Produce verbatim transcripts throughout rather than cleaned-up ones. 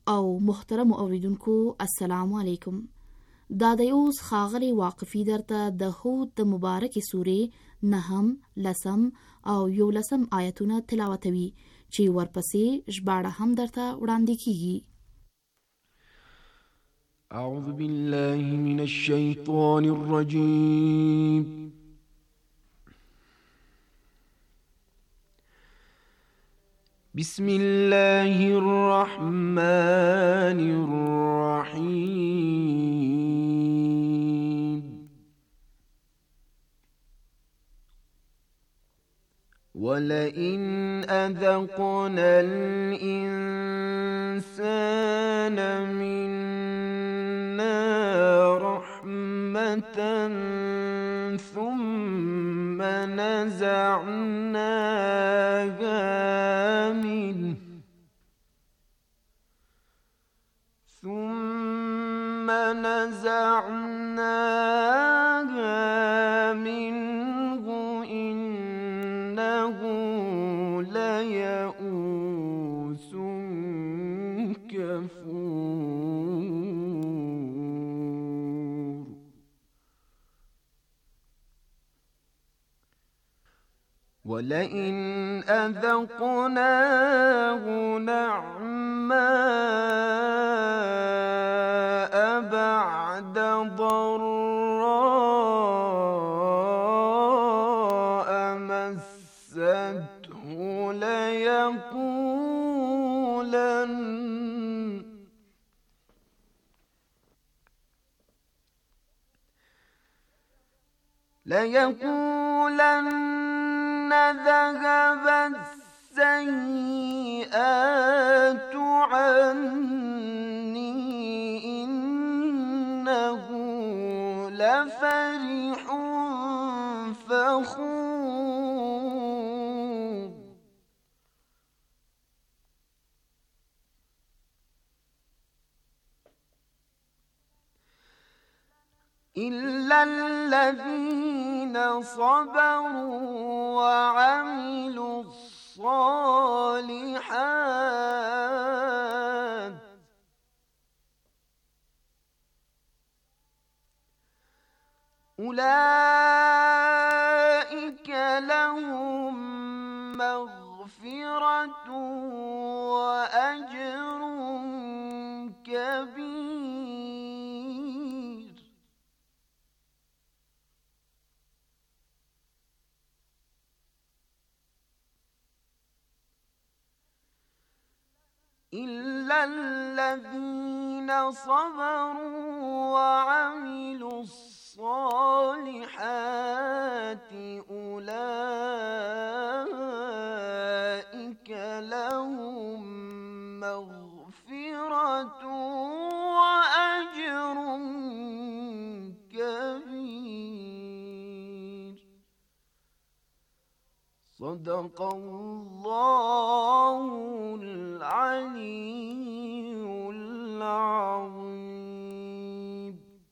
او محترم اوریدونکو السلام علیکم. دا د اوس خاغلی واقفي درته د هود د مبارکې سورې نهم، لسم او یولسم آیتونه تلاوتوي چې ورپسې ژباړه هم درته وړاندې کیږي. اعوذ بالله من الشیطان الرجیم. بسم الله الرحمن الرحيم. ولئن أذقنا الإنسان منا رحمة ثم نزعناها ثم نزعناها منه إنه ليئوس كفور. ولئن أذقناه نعماء بعد ضراء مسته ليقولن ليقولن ذهب السيئات عني إنه لفرح فخور. إلا الذين صبروا وعملوا الصالحات أولئك لهم مغفرة وأجر كبير. إلا الذين صبروا وعملوا الصالحات أولئك لهم مغفرة وأجر كبير. صدق الله العلي العظيم.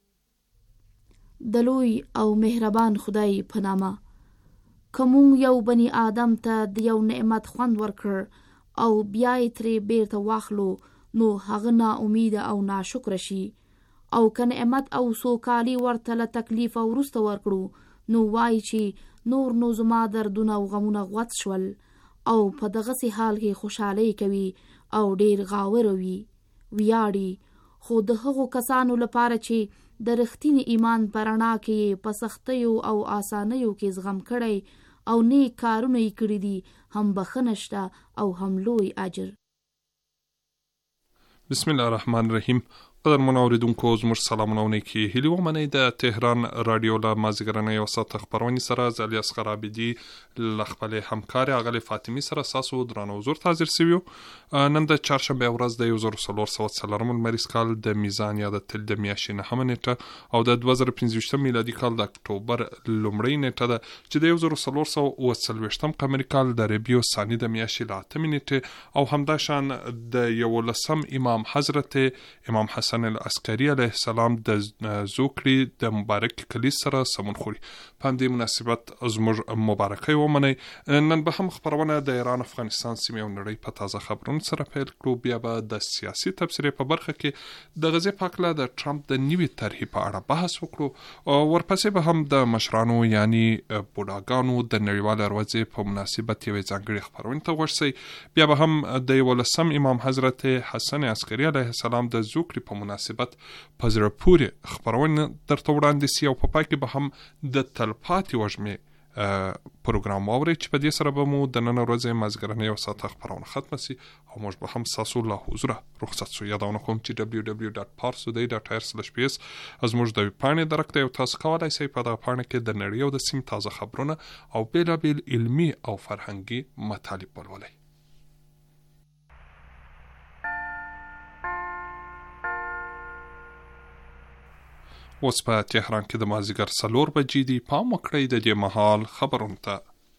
دلوی او مهربان خدای په نامه. کوم یو بنی آدم ته د یو نعمت خوند ورکړ او بیا یې ترې بیرته واخلو نو هغه نا امید او ناشکر شي، او که نعمت او سوکالي ورته له تکلیف او وروسته ورکړو نو وایي چې نور نو زما دردونه او غمونه غوڅ شول، او په دغسې حال کې خوشحالۍ کوي او ډیر غاوره وي ویاړي. خو د هغو کسانو لپاره چې د رښتینې ایمان په رڼا کې په سختیو او آسانیو کې زغم کړی او نیک کارونه یې کړي دي، هم بخښنه شته او هم لوی اجر. بسم الله الرحمن الرحیم. قدرمن اوریدونکو زموږ سلامونه او نیکې هیلې ومنئ. د تهران رادیو له مازدیګرنۍ یو ساعت خپرونې سره زه علي اصغر عابدي له خپلې همکارې اغلې فاطمې سره ستاسو درانه حضور ته حاضر سوي یو. نن د چهارشنبې ورځ د یو زر څلور سوه څلورم لمریز کال د میزان یا د تل د میاشتې نهمه نیټه او د دوه زره پنځه ویشتم میلادي کال د اکتوبر لومړۍ نیټه ده، چې د یو زر څلور سوه اوه څلوېښتم قمري کال د ربیع الثاني د میاشتې له اتمې نیټې او همداشان د یولسم امام حضرت امام حسن حسن العسکري علیه السلام د زوکړې د مبارک کلیز سره سمون خوري. په همدې مناسبت زموږ مبارکۍ ومنئ. نن به هم خپرونه د ایران، افغانستان سیمې او نړۍ په تازه خبرونو سره پیل کړو. بیا به د سیاسي تبصرې په برخه کې د غزې په هکله د ټرمپ د نوې طرحې په اړه بحث وکړو. ورپسې به هم د مشرانو یعنی بوډاګانو د نړیوالې ورځې په مناسبت یوې ځانګړې خپرونې ته غوږ شئ. بیا به هم د یولسم امام حضرت حسن عسکري علیه السلام د زوکړې په مناسبت په زړه پورې خپرونه درته وړاندې سي او په پای کې به هم د تلپاتې وږمې پروګرام واورئ چې په دې سره به مو د نن ورځې مازدیګرنۍ یوه ساعته خپرونه ختمه سي او موږ به هم ستاسو له حضوره رخصت سو. یادونه کوم چې دبلیو دبلیو ډاټ پارسودی ډاټ آر سلش پی اس زموږ د ویبپاڼې درک دی او تاسو کولی شئ په دغه پاڼه کې د نړۍ او د سیمې تازه خبرونه او بېلابېل علمي او فرهنګي مطالب ولولئ. اوس په تهران کې د مازدیګر څلور بجې دي. پام وکړئ د دې مهال خبرونو ته.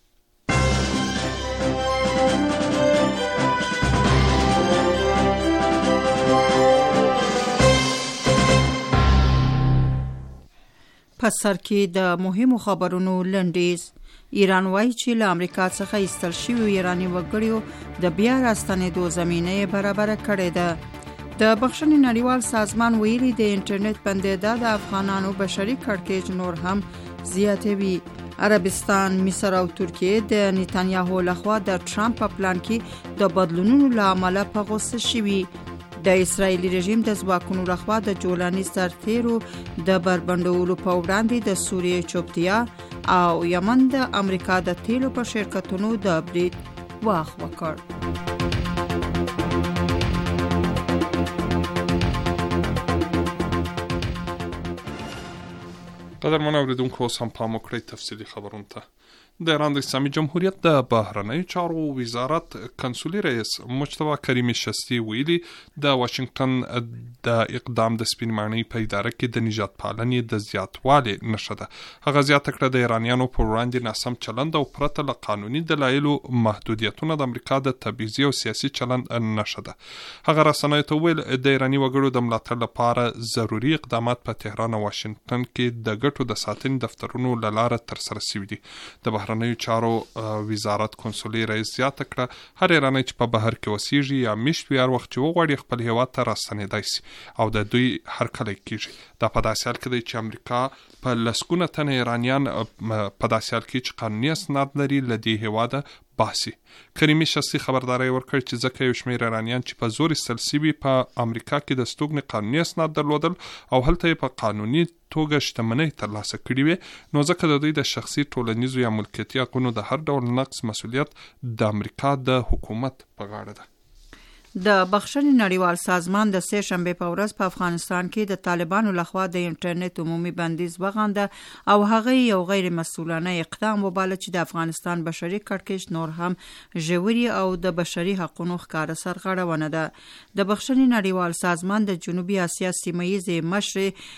په سر کې د مهمو خبرونو لنډیز. ایران وایي چې له امریکا څخه ایستل شویو ایراني وګړیو د بیا راستنېدو زمینه برابره کړې ده. د بخښنې نړیوال سازمان ویلي د انټرنیټ بندیدا د افغانانو بشري کړکېچ نور هم زیاتوي. عربستان، مصر او ترکیه د نیتانیاهو لخوا د ټرمپ په پلان کې د بدلونونو له امله په غوسه شوي. د اسرایلی رژیم د ځواکونو لخوا د جولاني سرتیرو د بربنډولو په وړاندې د سوریې چوپتیا او یمن د امریکا د تیلو په شرکتونو د برید واخ وکړ. قدرمن اوریدونکو، اوس هم پام وکړئ تفصیلي خبرونو ته. د ایران د اسلامي جمهوریت د بهرنیو چارو وزارت کنسولي رئیس مجتبی کریمي شستی ویلي د واشنگټن د اقدام د سپین ماڼۍ په اداره کې د نجات پالنې د زیاتوالي نښه ده. هغه زیاته کړه د ایرانیانو پر وړاندې ناسم چلند او پرته له قانوني دلایلو محدودیتونه د امریکا د تبعیضي او سیاسي چلند نښه ده. هغه رسنیو ته ویل د ایراني وګړو د ملاتړ لپاره ضروري اقدامات په تهران او واشنگټن کې د ګټو د ساتنې دفترونو له لارې ترسره شوي دي. د بهرنیو چارو وزارت کنسولي رئیس زیاته کړه هر ایرانی چې په بهر کې اوسیږي یا میشت وي هر وخت چې وغواړي خپل هیواد ته راستنېدای سي او د دوی هرکلی کیږي. دا په داسې حال کې دی چې امریکا په لسګونه تنه ایرانیان په داسې حال کې چې قانوني اسناد لري له دې هیواده باسي. کریمي شخصي خبرداری ورکړ چې ځکه یو شمېر ایرانیان چې په زور ایستل سوي په امریکا کې د ستوګنې قانوني اسناد درلودل او هلته یې په قانوني توګه شتمنۍ ترلاسه کړي وي نو ځکه د دوی د شخصي ټولنیزو یا ملکیتي حقونو د هر ډول نقص مسؤلیت د امریکا د حکومت په غاړه ده. د بخښنې نړیوال سازمان د سه شنبې په ورځ په افغانستان کې د طالبانو لخوا د انټرنیټ عمومي بندیز وغانده او هغه یو غیر مسؤلانه اقدام وباله چې د افغانستان بشري کړکېچ نور هم ژوري او د بشري حقوقو ښکاره سرغړونه ده. د بخښنې نړیوال سازمان د جنوبي اسیا سیمه‌ییز مشر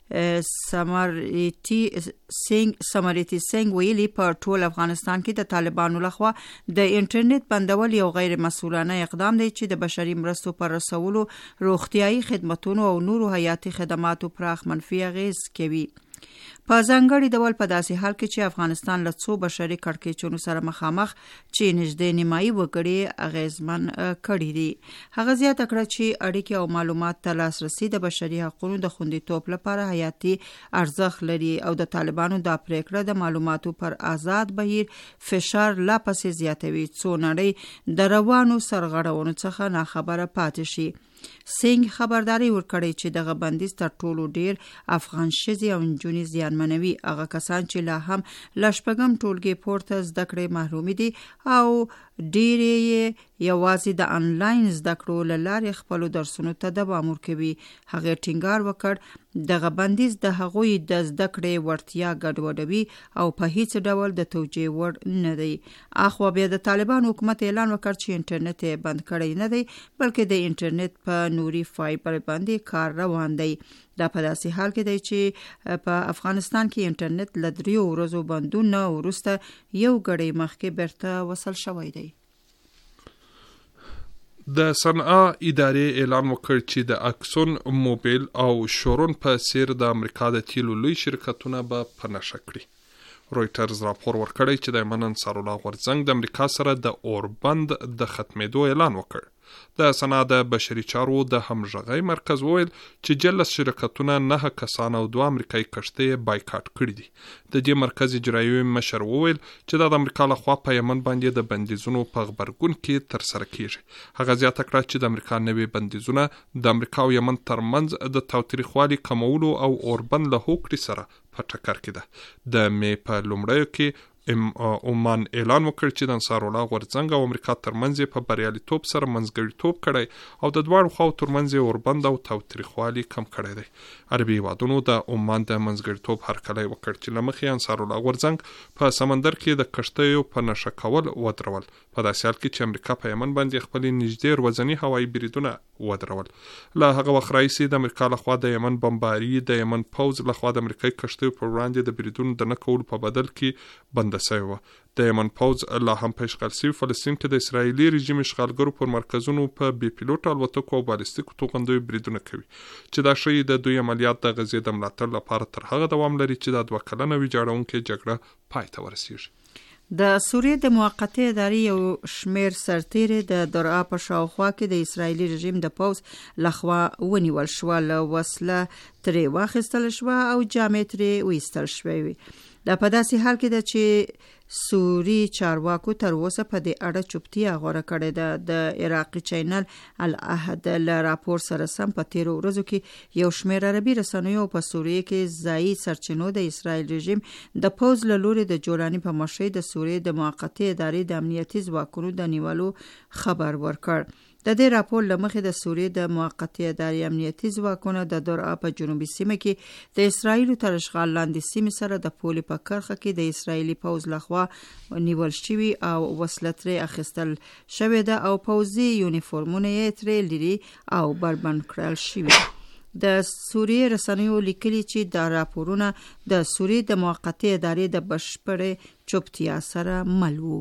سمریتی سنگ سمریتی سنگ ویلي په ټول افغانستان کې د طالبانو لخوا د انټرنیټ بندول یو غیر مسؤلانه اقدام دی چې د بشري مرستو پر رسولو، روغتیايي خدماتو او نورو حیاتي خدماتو پراخ منفي اغیز کوي. په ځانګړي ډول په داسې حال کې چې افغانستان له څو بشري کړکېچونو سره مخامخ چې نږدې نیمایي وګړي اغیزمن کړي دي. هغه زیاته کړه چې اړیکې او معلومات ته لاسرسي د بشري حقوقو د خوندیتوب لپاره حیاتي ارزښت لري او د طالبانو دا پریکړه د معلوماتو پر آزاد بهیر فشار لا پسې زیاتوي څو نړۍ د روانو سرغړونو څخه ناخبره پاتې شي. سنگ خبرداري ورکړي چې دغه بندیز تر ټولو ډیر افغان ښځې او نجونې زیانمنوي. هغه کسان چې لا هم له شپږم ټولګي پورته زده کړې محرومي دي او ډېرې یې یوازې د انلاین زده کړو له لارې خپلو درسونو ته دوام ورکوي. هغې ټینګار وکړ دغه بندیز د هغوی د زده کړې وړتیا ګډوډوي او په هیڅ ډول د توجیه وړ نه دی. اخوا بیا د طالبان حکومت اعلان وکړ چې انټرنیټ یې بند کړی نه دی بلکې د انټرنیټ په نوري فایبر باندې کار روان دی. دا په داسې حال کې دی چې په افغانستان کې انټرنیټ له دریو ورځو بندون وروسته یو ګړی مخکې بیرته وصل شوی دی. د صنعا ادارې اعلان وکړ چې د اکسون موبیل او شورون په څیر د امریکا د تیلو لوی شرکتونه به په نښه کړي. رویټرز راپور ورکړی چې د یمن انصار الله غورځنګ د امریکا سره د اوربند د ختمېدو اعلان وکړ. د صنعا د بشري چارو د همغږۍ مرکز وویل چې جلس شرکتونه نه کسان او دوه امریکایي کښتۍ بایکاټ کړي دي. د دې مرکز اجرایي مشر وویل چې دا د امریکا لخوا په یمن باندې د بندیزونو په غبرګون کې ترسره کیږي. هغه زیاته کړه چې د امریکا نوي بندیزونه د امریکا او یمن ترمنځ د تاوتریخوالي کمولو او اوربند له هوکړې سره په ټکر کې ده. د مې په لومړیو کې عمان اعلان وکړ چې د انصار الله غورځنګ او امریکا ترمنځ په بریالیتوب سره منځګړیتوب کړی او د دواړو خواو ترمنځ اوربند او تاوتریخوالي کم کړی دی. عربي هیوادونو د عمان د منځګړیتوب هرکلی وکړ چې له مخې انصار الله غورځنګ په سمندر کې د کښتیو په نښه کول ودرول، په داسې حال کې چې امریکا په یمن باندې خپلې نږدې ورځني هوایي بریدونه ودرول. له هغه وخت راهیسې د امریکا لخوا د یمن بمباري د یمن پوځ لخوا د امریکایي کښتیو پر وړاندې د بریدونو د نه کولو په بدل کې بنده شوې وه. د یمن پوځ لا هم په اشغال شوي فلسطین کې د اسرائیلي رژیم اشغالګرو پر مرکزونو په بې پیلوټه الوتکو او بالستیکو توغندیو بریدونه کوي چې دا ښیي د دوی عملیات د غزې د ملاتړ لپاره تر هغه دوام لري چې دا دوه کلنه ویجاړونکې جګړه پای ته ورسیږي. د سوریې د موقتې ادارې یو شمیر سرتیري د درعا په شاوخوا کې د اسرایلی رژیم د پوځ لخوا ونیول شو، له وسله ترې واخیستل شوه او جامې ترې ویستل شوې. دا په داسې حال کې ده چې سوري چارواکو تر اوسه په دې اړه چوپتیا غوره کړې ده. د عراقي چینل العهد له راپور سره سم په تیرو ورځو کې یو شمیر عربي رسنیو په سوریې کې ځایي سرچینو د اسرایل رژیم د پوځ له لوري د جولاني په مشرۍ د سوریې د موقتې ادارې د امنیتي ځواکونو د نیولو خبر ورکړ. د دې راپور له مخې د سوریې د موقتې ادارې امنیتي ځواکونه د درعا په جنوبي سیمه کې د اسرایلو تر اشغال لاندې سیمې سره د پولې په کرښه کې د اسرایلي پوځ لخوا نیول شوي او وسله ترې اخیستل شوې ده او پوځي یونیفورمونه یې ترې لري او بربند کړل شوي. د سوریې رسنیو لیکلي چې دا راپورونه د سوریې د موقتې ادارې د بشپړې چوپتیا سره مل وو.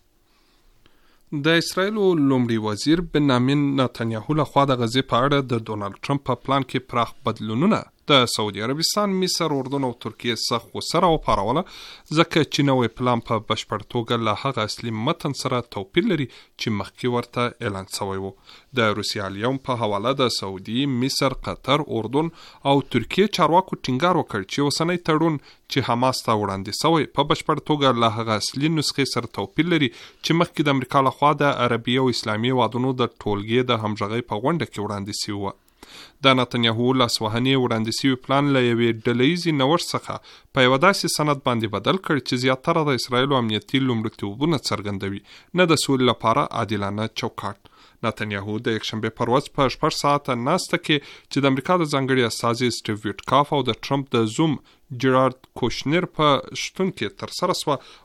د اسرایل لومړي وزیر بنیامین نتنیاهو لخوا د غزې په اړه د ډونالد ټرمپ په پلان کې پراخ بدلونونه د سعودي عربستان، مصر، اردن او ترکیه سخت غوسه راوپاروله، ځکه چې نوی پلان په بشپړ توګه له هغه اصلي متن سره توپیر لري چې مخکې ورته اعلان شوی و. د روسیا اليوم په حواله د سعودي، مصر، قطر، اردن او ترکیه چارواکو ټینګار وکړ چې اوسنی تړون چې حماس ته وړاندې شوی په بشپړ توګه له هغه اصلي نسخې سره توپیر لري چې مخکې د امریکا لخوا د عربي او اسلامي هیوادونو د ټولګې د همغږۍ په غونډه کې وړاندې شوی و. د نتنیاهو لاسوهنې وړاندې شوي پلان له یوې ډلهیزې نوښت څخه په یوه داسې سند باندې بدل کړ چې زیاتره د اسرایلو امنیتي لومړیتوبونه څرګندوي، نه د سولې لپاره عادلانه چوکاټ. نتنیاهو د یکشنبې پر ورځ په شپږ ساعته ناسته کې چې د امریکا د ځانګړي استازي سټیو ویټکاف او د ټرمپ د زوم جیرارد کوشنر په شتون کې ترسره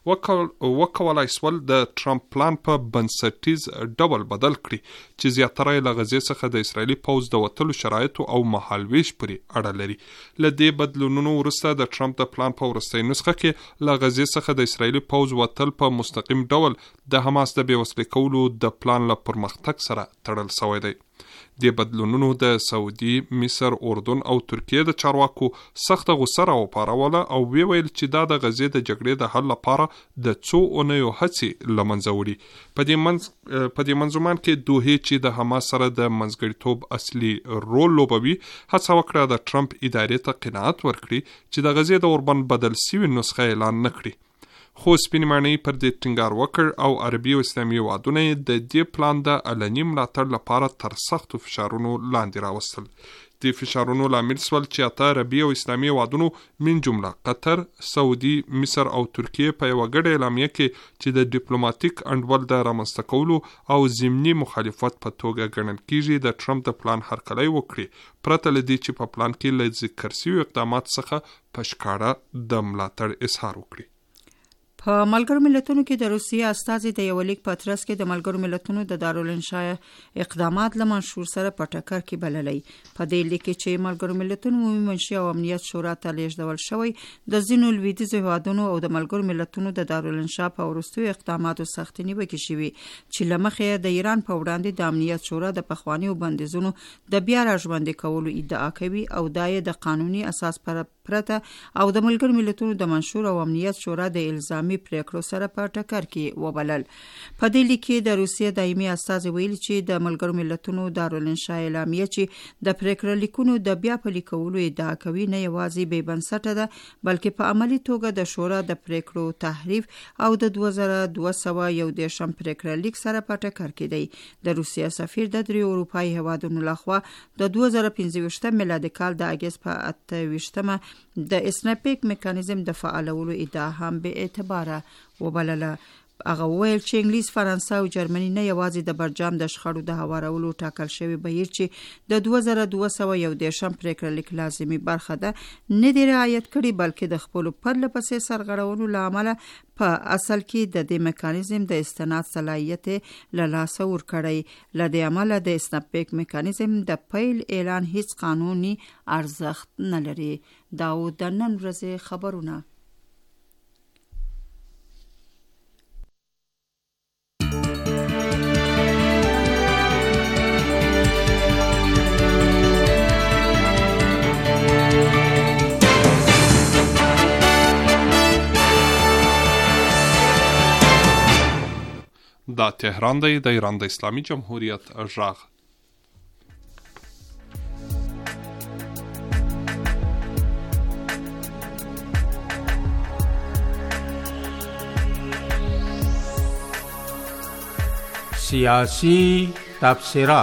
شوه وکولای شول د ټرمپ پلان په بنسټیز ډول بدل کړي چې زیاتره یې له غزې څخه د اسرایلي پوځ د وتلو شرایطو او مهالویش پورې اړه لري. له دې بدلونونو وروسته د ټرمپ د پلان په وروستۍ نسخه کې له غزې څخه د اسرایلي پوځ وتل په مستقیم ډول د حماس د بې وسلې کولو د پلان له پرمختګ سره تړل شوی دی. د بدلونونو د سعودي، مصر، اردن او ترکیه د چارواکو سخت غوسه راوپاروله او وی ویل چې دا د غزې د جګړې د حل لپاره د څو اونیو هڅې له منځه وړي. په دې منځ په دې منځومان کې دوه چې د حماس سره د منځګړیتوب اصلي رول لوبوي هڅه وکړه د ټرمپ ادارې ته قناعت ورکړي چې د غزې د اوربند بدل شوي نسخه اعلان نه کړي. خو سپین ماڼۍ پر دې ټینګار وکړ او عربي او اسلامي هیوادونه د دې پلان د علني ملاتړ لپاره تر سختو فشارونو لاندې راوستل. د فشارونو لامل شول چې اته عربي او اسلامي هیوادونو من جمله قطر، سعودي، مصر او ترکیه په یوه ګډه اعلامیه کې چې د ډیپلوماټیک انډول د رامنځته کولو او ضمني مخالفت په توګه ګڼل کیږي د ټرمپ د پلان هرکلی وکړي، پرته له دې چې په پلان کې له ذکر شویو اقدامات څخه په ښکاره د ملاتړ اظهار وکړي. په ملګرو ملتونو کې د روسیې استازي د یو لیک په ترڅ کې د ملګرو ملتونو د دارالانشا اقدامات له منشور سره په ټکر کې بللي. په دې لیک کې چې ملګرو ملتونو عمومي منشي او امنیت شورا ته لیږدول شوی، د ځینو لویدیځو هیوادونو او د ملګرو ملتونو د دارالانشا په وروستیو اقداماتو سختې نیوکې شوي چې له مخې د ایران په وړاندې د امنیت شورا د پخوانیو بندیزونو د بیا راژوندي کولو ادعا کوي او دا یې د قانوني اساس پر پرته او د ملګرو ملتونو د منشور او امنیت شورا د الزامي پریکړو سره په ټکر کې وبلل. په دې لیک کې د روسیې دایمي استازي ویلي چې د ملګرو ملتونو دارالانشا اعلامیه چې د پریکړه لیکونو د بیا پلي کولو ادعا کوي نه یوازې بې بنسټه ده، بلکې په عملي توګه د شورا د پریکړو تحریف او د دوه زره دوه سوه یو دېرشم پریکړه لیک سره په ټکر کې دی. د روسیې سفیر د دریو اروپایي هیوادونو لخوا د دوه زره پنځه ویشتم میلادي کال د اګست په اته ویشتمه د اسناپیک میکانیزم د فعالولو ادعا هم به اعتباره وبلله. هغه ویل چې انګلیس، فرانسه او جرمني نه یوازې د برجام د شخړو د هوارولو ټاکل شوی بهیر چې د دوه زره دوه سوه یو دېرشم پریکړه لیک لازمي برخه ده نه دی رعایت کړي، بلکې د خپلو پرله پسې سرغړونو له امله په اصل کې د دې میکانیزم د استناد صلاحیت له لاسه ورکړی. له دې امله د اسناپیک میکانیزم د پیل اعلان هیڅ قانوني ارزښت نه لري. دا و د نن ورځې خبرونه. دا تهران دی، د ایران د اسلامي جمهوریت غږ. سیاسی تبصره.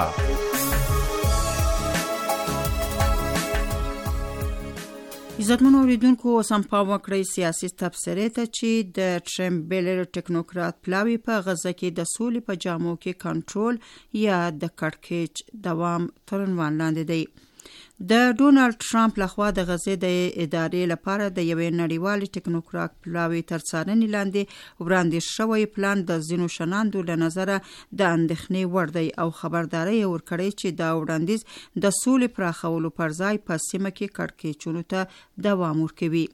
عزتمن اوریدونکو، اوس هم پام وکړئ سیاسي تبصرې ته چې د ټرمبلر ټیکنوکرات پلاوی په غزه کې د سولې په جامو کې کنټرول یا د کړکېچ دوام تر عنوان لاندې دی. د ډونالد ټرمپ لخوا د غزې د ادارې لپاره د یوې نړیوالې ټیکنوکرات پلاوی تر څارنې لاندې وړاندې شوی پلان د ځینو شناندو له نظره د اندېښنې وړ دی او خبرداری یې ورکړی چې دا وړاندیز د سولې پراخولو پر ځای په سیمه کې کړکېچونو ته دوام ورکوي.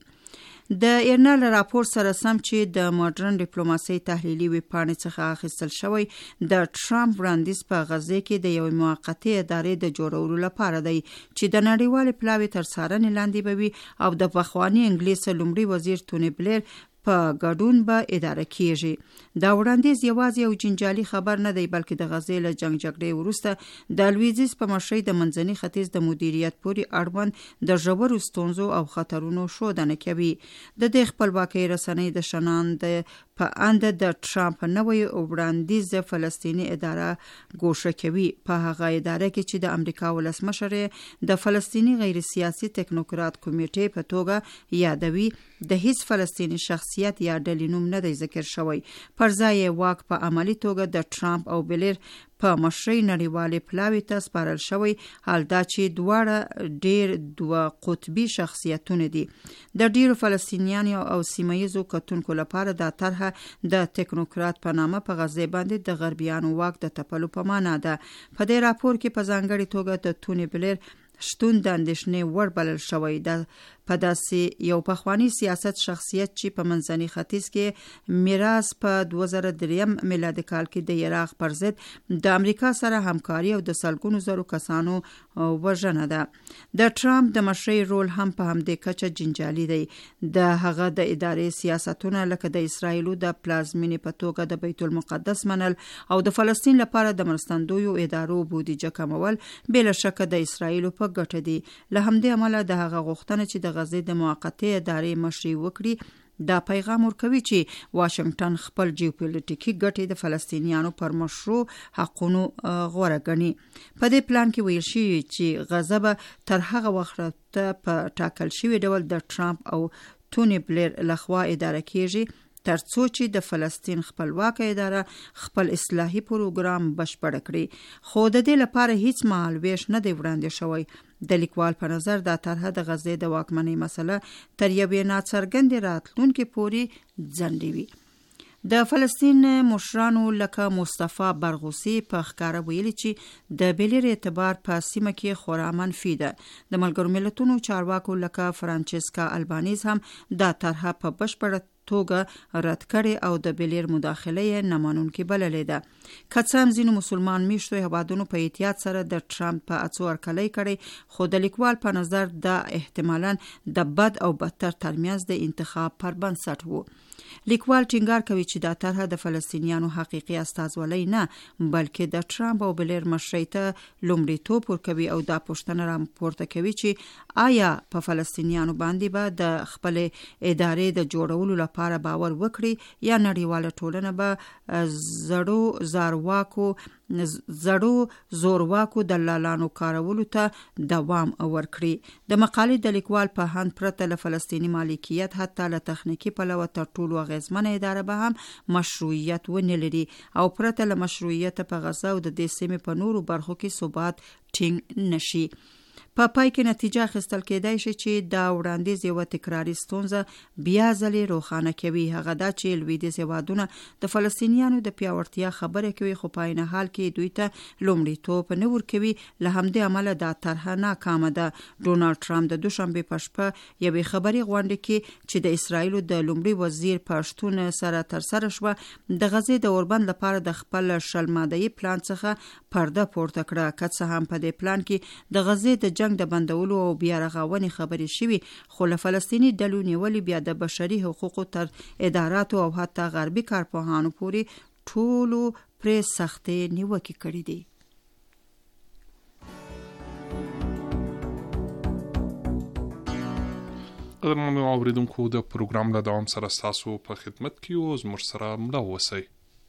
د ایرنا له راپور سره سم چې د ماډرن ډیپلوماسۍ تحلیلي ویبپاڼې څخه اخیستل شوی، د ټرمپ وړاندیز په غزې کې د یوې موقتې ادارې د جوړولو لپاره دی چې د نړیوالې پلاوي تر څارنې لاندې به وي او د پخواني انګلیس لومړي وزیر ټوني بلیر په ګډون به اداره کیږي. دا وړاندیز یوازې یو جنجالي خبر نه دی، بلکې د غزې له جنگ جګړې وروسته د لویدیځ په مشرۍ د منځني ختیځ د مدیریت پورې اړوند د ژورو ستونزو او خطرونو ښودنه کوي. د دې خپلواکۍ رسنۍ د شناند په اند د ټرمپ نوی وړاندیز فلسطیني اداره ګوښه کوي، په هغه اداره کې چې د امریکا ولسمشر د فلسطیني غیر سیاسي ټیکنوکرات کمیټې په توګه یادوي، د هیڅ فلسطیني شخصیت یا ډلې نوم نه دی ذکر شوی. پر ځای واک په عملی توګه د ټرمپ او بلیر په مشرۍ نړیوالې پلاوي ته سپارل شوی، حال دا چې دواړه ډیر دوه قطبي شخصیتونه دي. د ډیرو فلسطینیانو او سیمه‌ییزو کتونکو لپاره دا طرحه د ټیکنوکرات په نامه په غزې باندې د غربیانو واک د تپلو په معنا ده. په دې راپور کې په ځانګړي توګه د ټوني بلیر شتون د اندېښنې وړ بلل شوی ده. په داسې یو پخوانی سیاست شخصیت چې په منځني ختیځ کې میراث په دوه زره دریم میلادي کال کې د عراق پر ضد د امریکا سره همکاري او د سلګونو زرو کسانو وژنه ده. د ټرمپ د مشرۍ رول هم په همدې کچه جنجالي دی. د هغه د ادارې سیاستونه لکه د اسرایلو د پلازمینې په توګه د بیت المقدس منل او د فلسطین لپاره د مرستندویو ادارو بودیجه کمول بلا شک د اسرایلو په ګټه دي. له همدې امله د هغه غوښتنه چې د غزې د موقتې ادارې مشري وکړي دا پیغام ورکوي چې واشنگټن خپل جیوپولیټیکي ګټې د فلسطینیانو پر مشروع حقونو غوره ګڼي. په دې پلان کې ویل شوی چې غزه به تر هغه وخته په ټاکل شوی ډول د ټرمپ او ټوني بلیر لخوا اداره کیږي ترڅو چې د فلسطین خپلواکه اداره خپل اصلاحي پروګرام بشپړ کړي، خو د دې لپاره هیڅ مهالویش نه دی وړاندې شوی. د لیکوال په نظر دا طرحه د غزې د واکمنۍ مسله تر یوې ناڅرګندې راتلونکې پورې ځنډوي. د فلسطین مشرانو لکه مصطفی برغوثي په ښکاره ویلي چې د بلیر اعتبار په سیمه کې خورا منفي ده. د ملګرو ملتونو چارواکو لکه فرانچسکا البانیز هم دا طرحه په بشپړه توګه رد کړي او د بلیر مداخله یې نه منونکې بللې ده. که څه هم ځینو مسلمان میشتو هیوادونو په احتیاط سره د ټرمپ په هڅو هرکلی کړی، خو د لیکوال په نظر دا احتمالاً د بد او بدتر ترمنځ د انتخاب پر بنسټ وو. لیکوال ټینګار کوي چې دا طرحه د فلسطینیانو حقیقي استازولۍ نه بلکې د ټرمپ او بلیر مشرۍ ته لومړیتوب ورکوي او دا پوښتنه راپورته کوي چې آیا په فلسطینیانو باندې به د خپلې ادارې د جوړولو لپاره باور وکړي یا نړیواله ټولنه به زړو زارواکو زړو زورواکو دلالانو کارولو ته دوام ورکړي. د مقالې د لیکوال په هند پرته له فلسطینی مالکیت حتی له تخنیکي پلوه تر ټولو اغیزمنه اداره به هم مشروعیت ونه لري او پرته له مشروعیت په غزه او د دې سیمې په نورو برخو کې ثبات ټینګ نشي. په پای کې نتیجه اخیستل کېدای شي چې دا وړاندیز یوه تکراري ستونزه بیا ځلې روښانه کوي. هغه دا چې لویدیځ هېوادونه د فلسطینیانو د پیاوړتیا خبرې کوي، خو په عین حال کې دوی ته لومړیتوب نه ورکوي. له همدې امله دا طرحه ناکامه ده. ډونالډ ټرمپ د دوشنبې په شپه یوې خبري غونډې کې چې د اسرائیلو د لومړي وزیر په شتون سره ترسره شوه، د غزې د اوربند لپاره د خپل شل ماده‌یي پلان څخه پرده پورته کړه. که څه هم په دې پلان کې د غزې د جنگ د بندولو او بیا رغونې خبرې شوي، خو له فلسطیني ډلو نیولې بیا د بشري حقوقو تر اداراتو او حتی غربي کارپوهانو پورې ټولو پرې سختې نیوکې کړې دي. قدرمنو اوریدونکو، د پروګرام له دوام سره ستاسو په خدمت کې یو. زموږ سره مله اوسئ.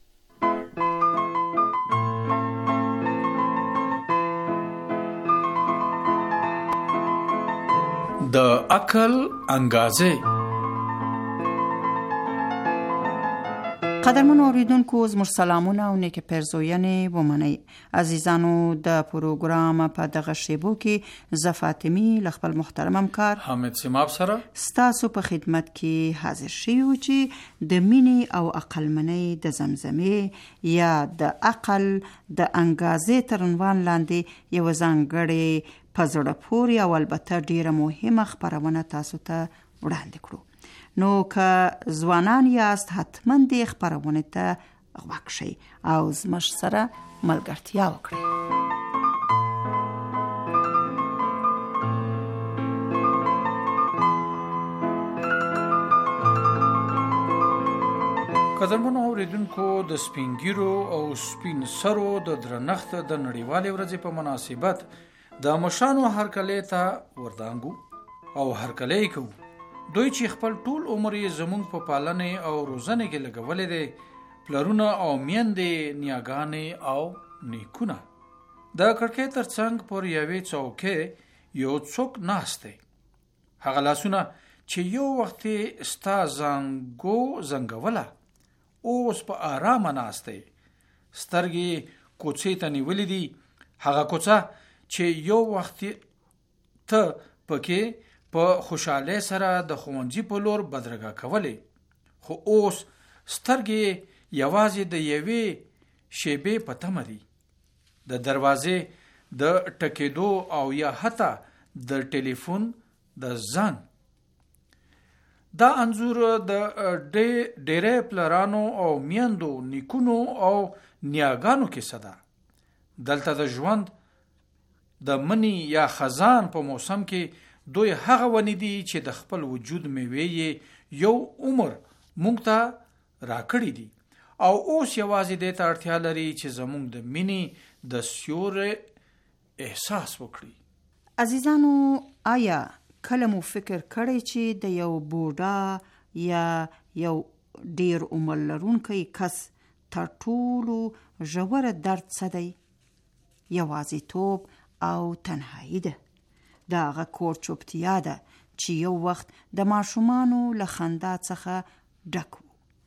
د عقل انګازې. قدرمنو اوریدونکو، زموږ سلامونه او نیک پرزوینې ومنئ. عزیزانو، د پروګرام په دغه شیبو کې زه فاطمی له خپل محترم همکار حامد سیماب سره ستاسو په خدمت کې حاضر شوو چې د مینې او عقلمنۍ د زمزمې یا د عقل د انګازې تر عنوان لاندې یو ځانګړی په زړه پورې او البته ډیره مهمه خپرونه تاسو ته وړاندې کړو. نو که ځوانان یاست حتما دې خپرونه ته غوږ شئ او زموږ سره ملګرتیا وکړئ. قدرمنو اوریدونکو، د سپینګیرو او سپین سرو د درنښت د نړیوالې ورځې په مناسبت د مشانو هرکلی ته وردانګو او هرکلی کوو. دوی چې خپل ټول عمر یې زمونږ په پالنې او روزنې کې لګولې دی، پلرونه او میندې، نیاګانې او نیکونه. د کړکۍ تر څنګ پر یوې څوکۍ یو څوک ناست دی. هغه لاسونه چې یو وخت ستا زنګو زنګوله اوس په آرامه ناست دی. سترګې کوڅې ته نیولې دي، هغه کوڅه چې یو وخت ته پکې په خوشاله سره د ښوونځي په لور بدرګه کولې، خو اوس سترګې یوازې د یوې شیبې په تمه دي. د دروازې د ټکېدو او یا حتی د ټلیفون د زنګ. دا انځور د ډېرې پلرانو او میندو، نیکونو او نیاګانو کیسه ده. دلته د ژوند د منی یا خزان په موسم کې دوی هغه ونې دي چې د خپل وجود میوې یو عمر مونږ ته راکړي دي او اوس یوازې دې ته اړتیا لري چې زمونږ د مینې د سیوري احساس وکړي. عزیزانو، آیا کله مو فکر کړی چې د یو بوډا یا یو ډیر عمر لرونکی کس تر ټولو ژوره درد څه دی؟ یوازیتوب او تنهایی ده. دا هغه کور چوپتیا ده چې یو وخت د ماشومانو له خندا څخه ډک و.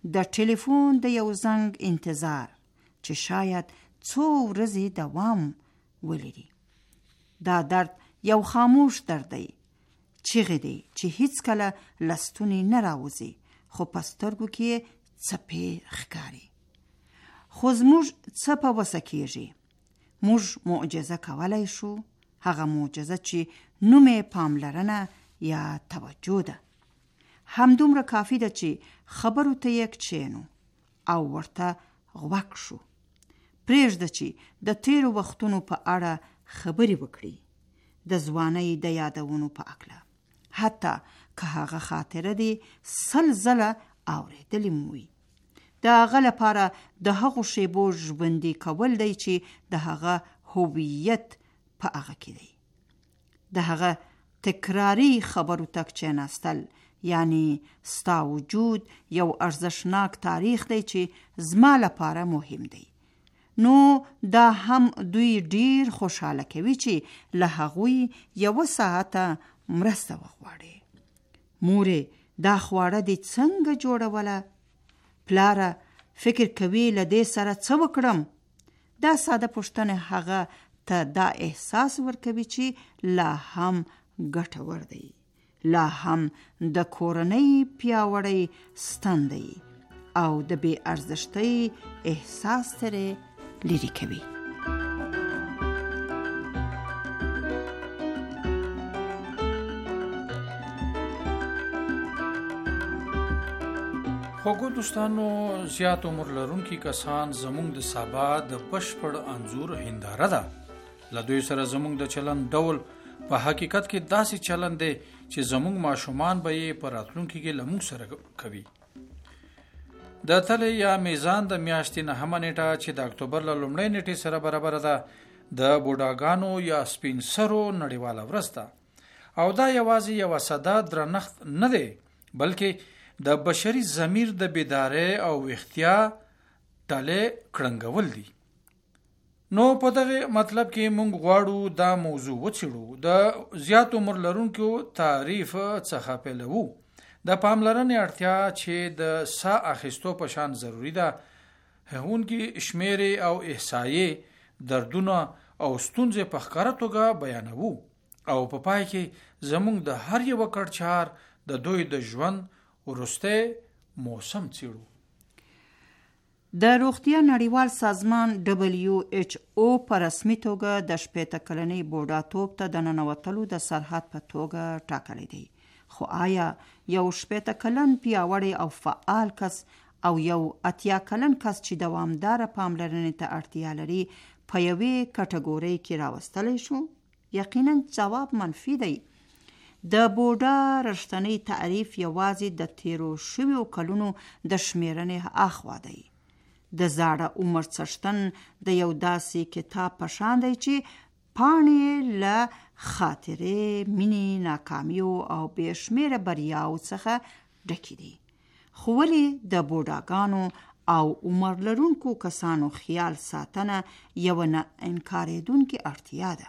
د ټلیفون د یو زنګ انتظار چې شاید څو ورځې دوام ولري. دا درد یو خاموش درد دی، چیغې دی چې هیڅ کله لستونی نه راوځي، خو په سترګو کې څپې ښکاري. خو زموږ څه په وسه کېږي؟ موږ معجزه کولی شو، هغه معجزه چې نوم یې پاملرنه یا توجه ده. همدومره کافي ده چې خبرو ته یې کښېنو او ورته غوږ شو. پرېږده چې د تیرو وختونو په اړه خبرې وکړي، د ځوانۍ د یادونو په هکله، حتی که هغه خاطره دې سل ځله اورېدلې مو وي. د هغه لپاره د هغو شیبو ژوندي کول دی چې د هغه هویت په هغه کې دی. د هغه تکراری خبرو ته کښېناستل، یعنی ستا وجود یو ارزښتناک تاریخ دی چې زما لپاره مهم دی. نو دا هم دوی ډیر خوشحاله کوي چې له هغوی یو ساعته مرسته وغواړي. مورې، دا خواړه دې څنګه جوړوله؟ پلاره، فکر کوي له دې سره څه وکړم؟ دا ساده پوښتنه هغه ته دا احساس ورکوي چې لا هم ګټور دی، لا هم د کورنۍ پیاوړی ستن دی او د بې ارزښتۍ احساس ترې لرې کوي. خوږو دوستانو، زیات عمر لرونکي کسان زموږ د سبا د بشپړ انځور هنداره ده. له دوی سره زموږ د چلند ډول په حقیقت کې داسې چلند دی چې زموږ ماشومان به یې په راتلونکي کې له موږ سره کوي. د تلې یا میزان د میاشتې نهمه نیټه چې د اکتوبر له لومړۍ نیټې سره برابره ده، د بوډاګانو یا سپین سرو نړیواله ورځ ده. او دا یوازې یوه ساده درنښت نه دی، بلکې د بشري ضمیر د بیدارۍ او ویښتیا ډلې کړنګول دي. نو په دغه مطلب کې موږ غواړو دا موضوع وڅېړو. د زیات عمر لرونکو تعریف څخه پیلوو. د پاملرنې اړتیا چې د ساه اخیستو په شان ضروری ده، هغونکي شمیرې او احصایې، دردونه او ستونزې په ښکاره توګه بیانوو او په پای کې زموږ د هر یو کړچار د دوی د ژوند وروسته موسم څېړو. د روغتیا نړیوال سازمان دبلیو ایچ او په رسمي توګه د شپېته کلنۍ بوډاتوب ته د ننوتلو د سرحد په توګه ټاکلی دی. خو آیا یو شپېته کلن پیاوړی او فعال کس او یو اتیا کلن کس چې دوامداره پاملرنې ته اړتیا لري په یوې کټګورۍ کې راوستلی شو؟ یقینا ځواب منفي دی. د بوډا رښتنی تعریف یوازې د تیرو شویو کلونو د شمیرنې اخوا دی. د زاړه عمر څښتن د یو داسې کتاب په شان دی چې پاڼې له خاطرې، مینې، ناکامیو او بې شمېره بریاو څخه ډکې دي. خو ولې د بوډاګانو او عمر لرونکو کسانو خیال ساتنه یوه نه انکارېدونکې اړتیا ده.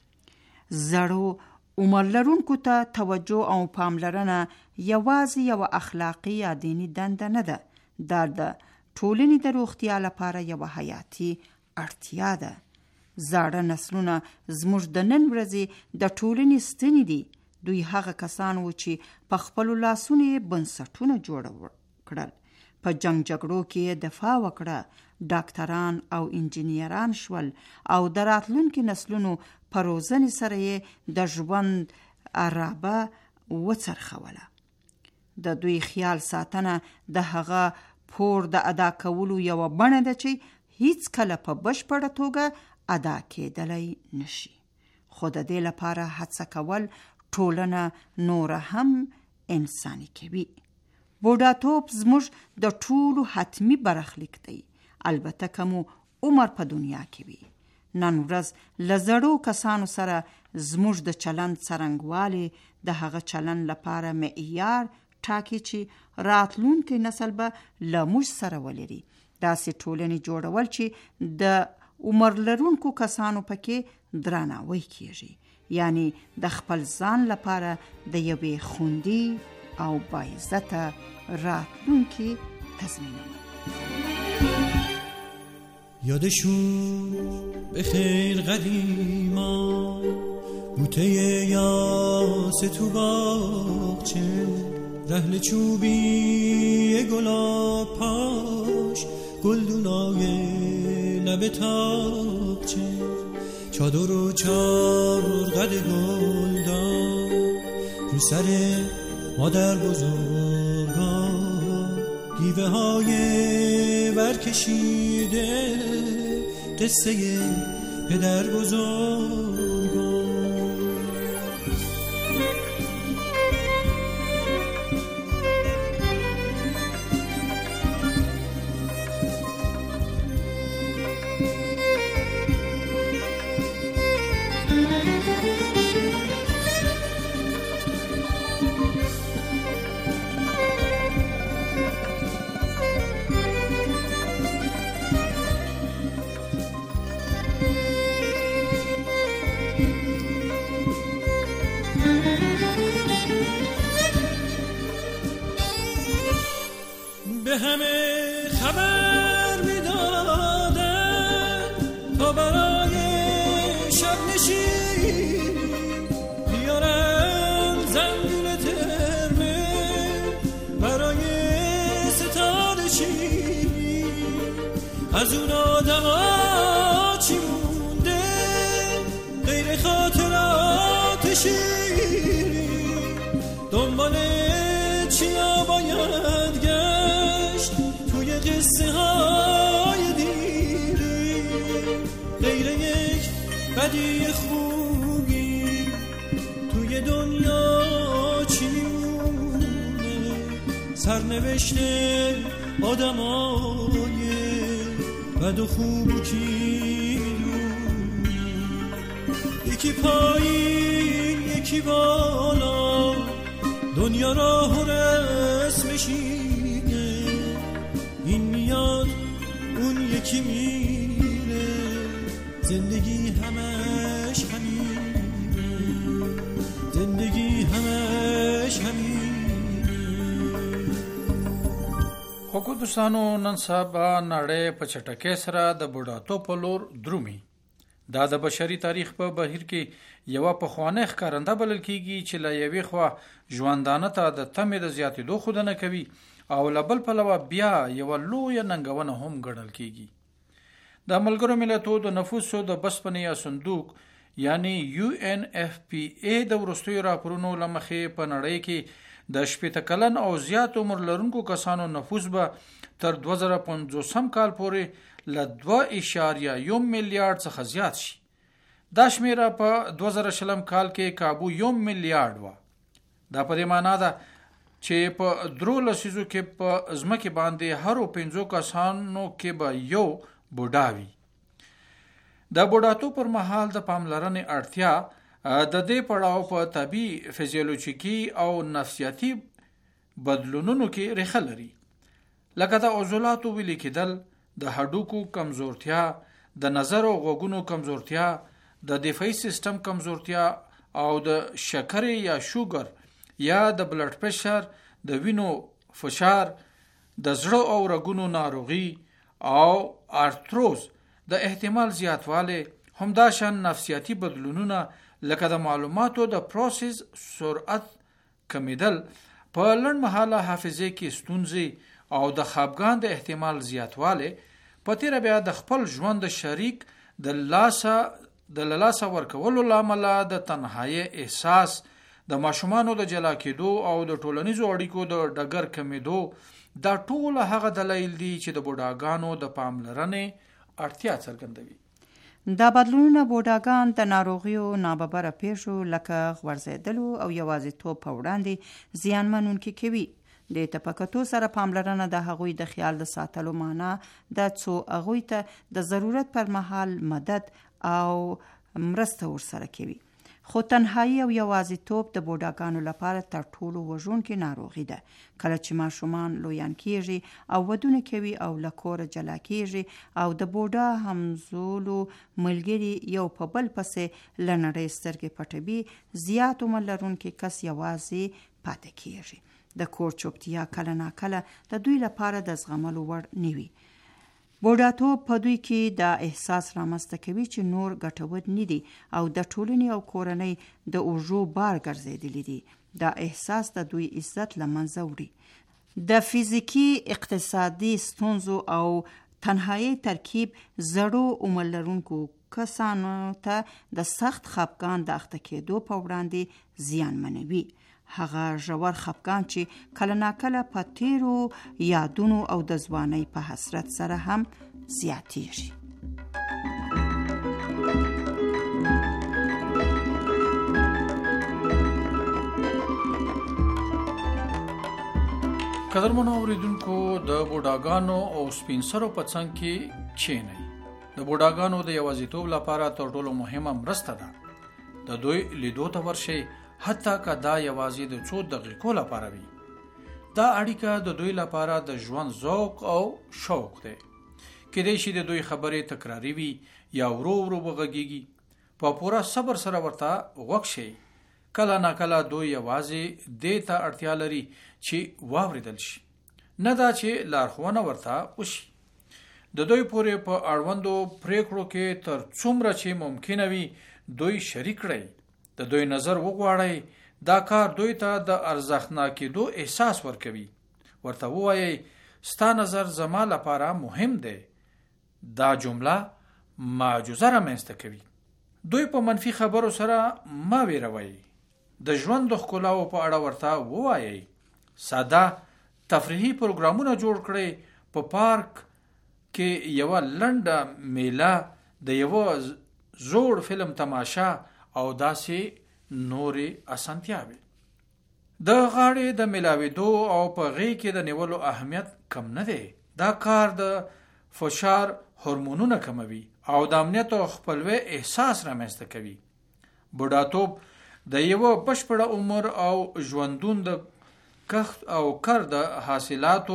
زړو عمر لرونکو ته توجه او پاملرنه یوازې یوه اخلاقي یا دینی دنده نه ده، دا د ټولنې د روغتیا لپاره یوه حیاتي اړتیا ده. زاړه نسلونه زموږ د نن ورځې د ټولنې ستنې دي. دوی هغه کسان وو چې په خپلو لاسونو یې بنسټونه جوړ کړل، په جنگ جګړو کې دفاع وکړه، ډاکټران او انجینیران شول او د راتلونکي نسلونو په روزنې سره یې د ژوند عرابه وڅرخوله. د دوی خیال ساتنه د هغه پور د ادا کولو یوه بڼه ده چې هیڅ کله په بشپړه توګه ادا کېدلی نشي. خو د دې لپاره هڅه کول ټولنه نور هم انساني کوي. بوډاتوب زموږ د ټولو حتمي برخلیک دی، البته که مو عمر په دنیا کې وي. نن ورځ له زړو کسانو سره زموږ د چلند څرنګوالی د هغه چلند لپاره معیار ټاکي چې راتلونکی نسل به له موږ سره ولري. داسې ټولنې جوړول چې د عمر لرونکو کسانو پکې درناوی کیږي، یعنی د خپل ځان لپاره د یوې خوندي او باعزته راتلونکي تضمینم. یادشون به خیر قدیما بوته یاس تو باغچه، رحل چوبی گلاب پاش، گلدونای لب تاقچه، چادر و چارقد گلدان رو سر مادر بزرگا، گیوه های ورکشیده قصه پدر بزرگا. به همه خبر میدادن تا برای شب نشین بیارن زنگون ترمه برای ستاره چینی. از اون آدم ها چی مونده غیر خاطرات شیرین؟ دنبال چیا باید گشت توی قصه های دیری؟ غیر یک بدی خوبی توی دنیا چی میمونه؟ سرنوشته آدم های بد و خوب کی میدونه؟ یکی پایین یکی بالا، دنیا راه و رسمشینه، این میاد اون یکی میره، زندگی همش همینه، زندگی همش همینه. خو دوستانو، نن سبا نړۍ په چټکۍ سره د بوډاتوب په لور درومي. دا د بشري تاریخ په بهیر کې یوه پخوانۍ ښکارنده بلل کیږي چې له یوې خوا ژوندانه ته د تمې د زیاتېدو ښودنه کوي او له بل پلوه بیا یوه لویه ننګونه هم ګڼل کیږي. د ملګرو ملتونو د نفوسو د بسپنې یا صندوق یعنی یو ان اف پی ای د وروستیو راپورونو له مخې په نړۍ کې د شپېته کلن او زیات عمر لرونکو کسانو نفوس به تر دوه زره پنځوسم کال پورې له دوه اعشاریه یو میلیارډ څخه زیات شي. دا شمیره په دوه زره شلم کال کې کابو یو میلیارډ وه. دا په دې معنا ده چې په درو لسیزو کې په ځمکې باندې هرو پنځو کسانو کې به یو بوډا وي. د بوډاتوب پر مهال د پاملرنې اړتیا د دې پړاو په طبي، فزیولوژیکي او نفسیاتي بدلونونو کې ریښه لري، لکه د عضلاتو ویلې کېدل، د هډوکو کمزورتیا، د نظر او غوږونو کمزورتیا، د دفاعي سیستم کمزورتیا او د شکرې یا شوګر یا د بلډ پرشر، د وینو فشار، د زړه او رګونو ناروغي او ارتروز د احتمال زیاتواله، همداشان نفسیاتي بدلونونه لکه د معلوماتو د پروسس سرعت کمیدل، په لنډ مهاله حافظه کې ستونزې او د خپګان د احتمال زیاتواله، په تیره بیا د خپل ژوند شریک د لاسه د لاسه ورکولو لامل د تنهایی احساس، د ماشومانو د جلا کېدو او د ټولنیزو اړیکو د ډګر کمیدو، دا ټول هغه دلایل دي چې د بوډاګانو د پاملرنې اړتیا څرګندوي. دا بدلونونه بوډاګان د ناروغیو، ناببره پیښو لکه غورځېدلو او یوازیتوب په وړاندې زیانمنونکي کوي. د تفکتو سره پاملرنه د هغوی د خیال د ساتلو معنا د څو هغوی ته د ضرورت پر مهال مدد او مرسته ورسره کوي. خو تنهایی او یوازیتوب د بوډاګانو لپاره تر ټولو وژونکې ناروغي ده. کله چې ماشومان لویان کیږي او ودونه کوي او له کوره جلا کیږي او د بوډا همزولو ملګري یو په بل پسې له نړۍ سترګې پټوي، زیات عمر لرونکي کس یوازې پاتې کیږي. د کور چوپتیا کله ناکله د دوی لپاره د زغملو وړ نه وي. بوډاتوب په دوی کې دا احساس رامنځته کوي چې نور ګټور نه دي او د ټولنې او کورنۍ د اوږو بار ګرځېدلي دي. دا احساس د دوی عزت له منځه وړي. د فزیکي، اقتصادي ستونزو او تنهایی ترکیب زړو عمر لرونکو کسانو ته د سخت خفګان د اخته کېدو په وړاندې زیانمنوي. هغه ژور خفګان چې کله ناکله په تیرو یادونو او د ځوانۍ په حسرت سره هم زیاتیږي. قدرمنو اوریدونکو، د بوډاګانو او سپین سرو په څنګ کې کښېنئ. د بوډاګانو د یوازیتوب لپاره تر ټولو مهمه مرسته ده د دوی لیدو ته ورشئ، حتی که دا یوازې د څو دقیقو لپاره وي. دا اړیکه د دوی لپاره د ژوند ذوق او شوق دی. کېدای شي د دوی خبرې تکراري وي یا ورو ورو وغږیږي. په پوره صبر سره ورته غوږ شئ. کله ناکله دوی یوازې دې ته اړتیا لري چې واوریدل شي، نه دا چې لارښوونه ورته وشي. د دوی پورې په اړوندو پریکړو کې تر څومره چې ممکنه وي دوی شریک کړئ. د دوی نظر وغواړئ. دا کار دوی ته د ارزښتناکېدو احساس ورکوي. ورته ووایئ ستا نظر زما لپاره مهم دی. دا جمله معجزه رامنځته کوي. دوی په منفي خبرو سره مه ویروئ. د ژوند د ښکلاو په اړه ورته ووایئ. ساده تفریحي پروګرامونه جوړ کړئ. په پارک کې یوه لنډه میله، د یوه زوړ فلم تماشا او داسې نورې اسانتیاوې. د غاړې د ملاوېدو او په غېږ کې د نیولو اهمیت کم نه دی. دا کار د فشار هورمونونه کموي او د امنیت او خپلوۍ احساس رامنځته کوي. بوډاتوب د یوه بشپړه عمر او ژوندون د کښت او کر د حاصلاتو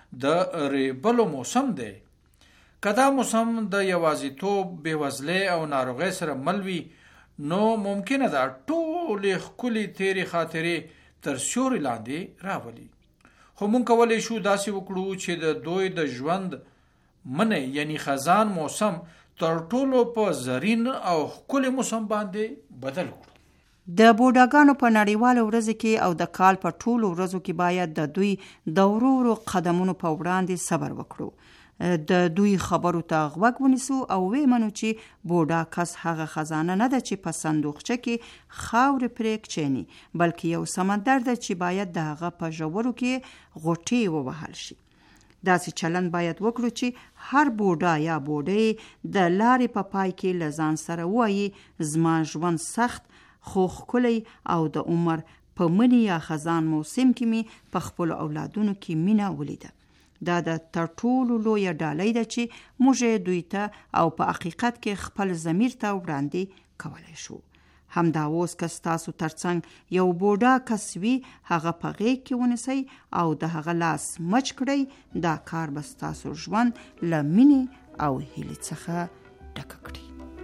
د ریبلو موسم دی. که دا موسم د یوازیتوب، بېوزلۍ او ناروغۍ سره مل وي، نو ممکنه ده ټولې ښکلې تیرې خاطرې تر سیوري لاندې راولي. خو مونږ کولی شو داسې وکړو چې د دوی د ژوند منی یعنی خزان موسم تر ټولو په زرین او ښکلي موسم باندې بدل کړو. د بوډاګانو په نړیواله ورځ کې او د کال په ټولو ورځو کې باید د دوی د ورو ورو قدمونو په وړاندې صبر وکړو. د دوی خبرو ته غوږ ونیسو او ویمنو چې بوډا کس هغه خزانه نه ده چې په صندوقچه کې خاورې پرې کښېني، بلکې یو سمندر ده چې باید د هغه په ژورو کې غوټې ووهل شي. داسې چلند باید وکړو چې هر بوډا یا بوډۍ د لارې په پای کې له ځان سره وایي زما ژوند سخت خو ښکلی او د عمر په مني یا خزان موسم کې می په خپلو اولادونو کې مینه ولیده. دا د تر ټولو لویه ډالۍ ده چې موږ دوی ته او په حقیقت کې خپل ضمیر ته وړاندې کولی شو. همدا اوس که ستاسو ترڅنګ یو بوډا کس وي، هغه په غېږ کې ونیسئ او د هغه لاس مچ کړئ. دا کار به ستاسو ژوند له مینې او هیلې څخه ډک کړي.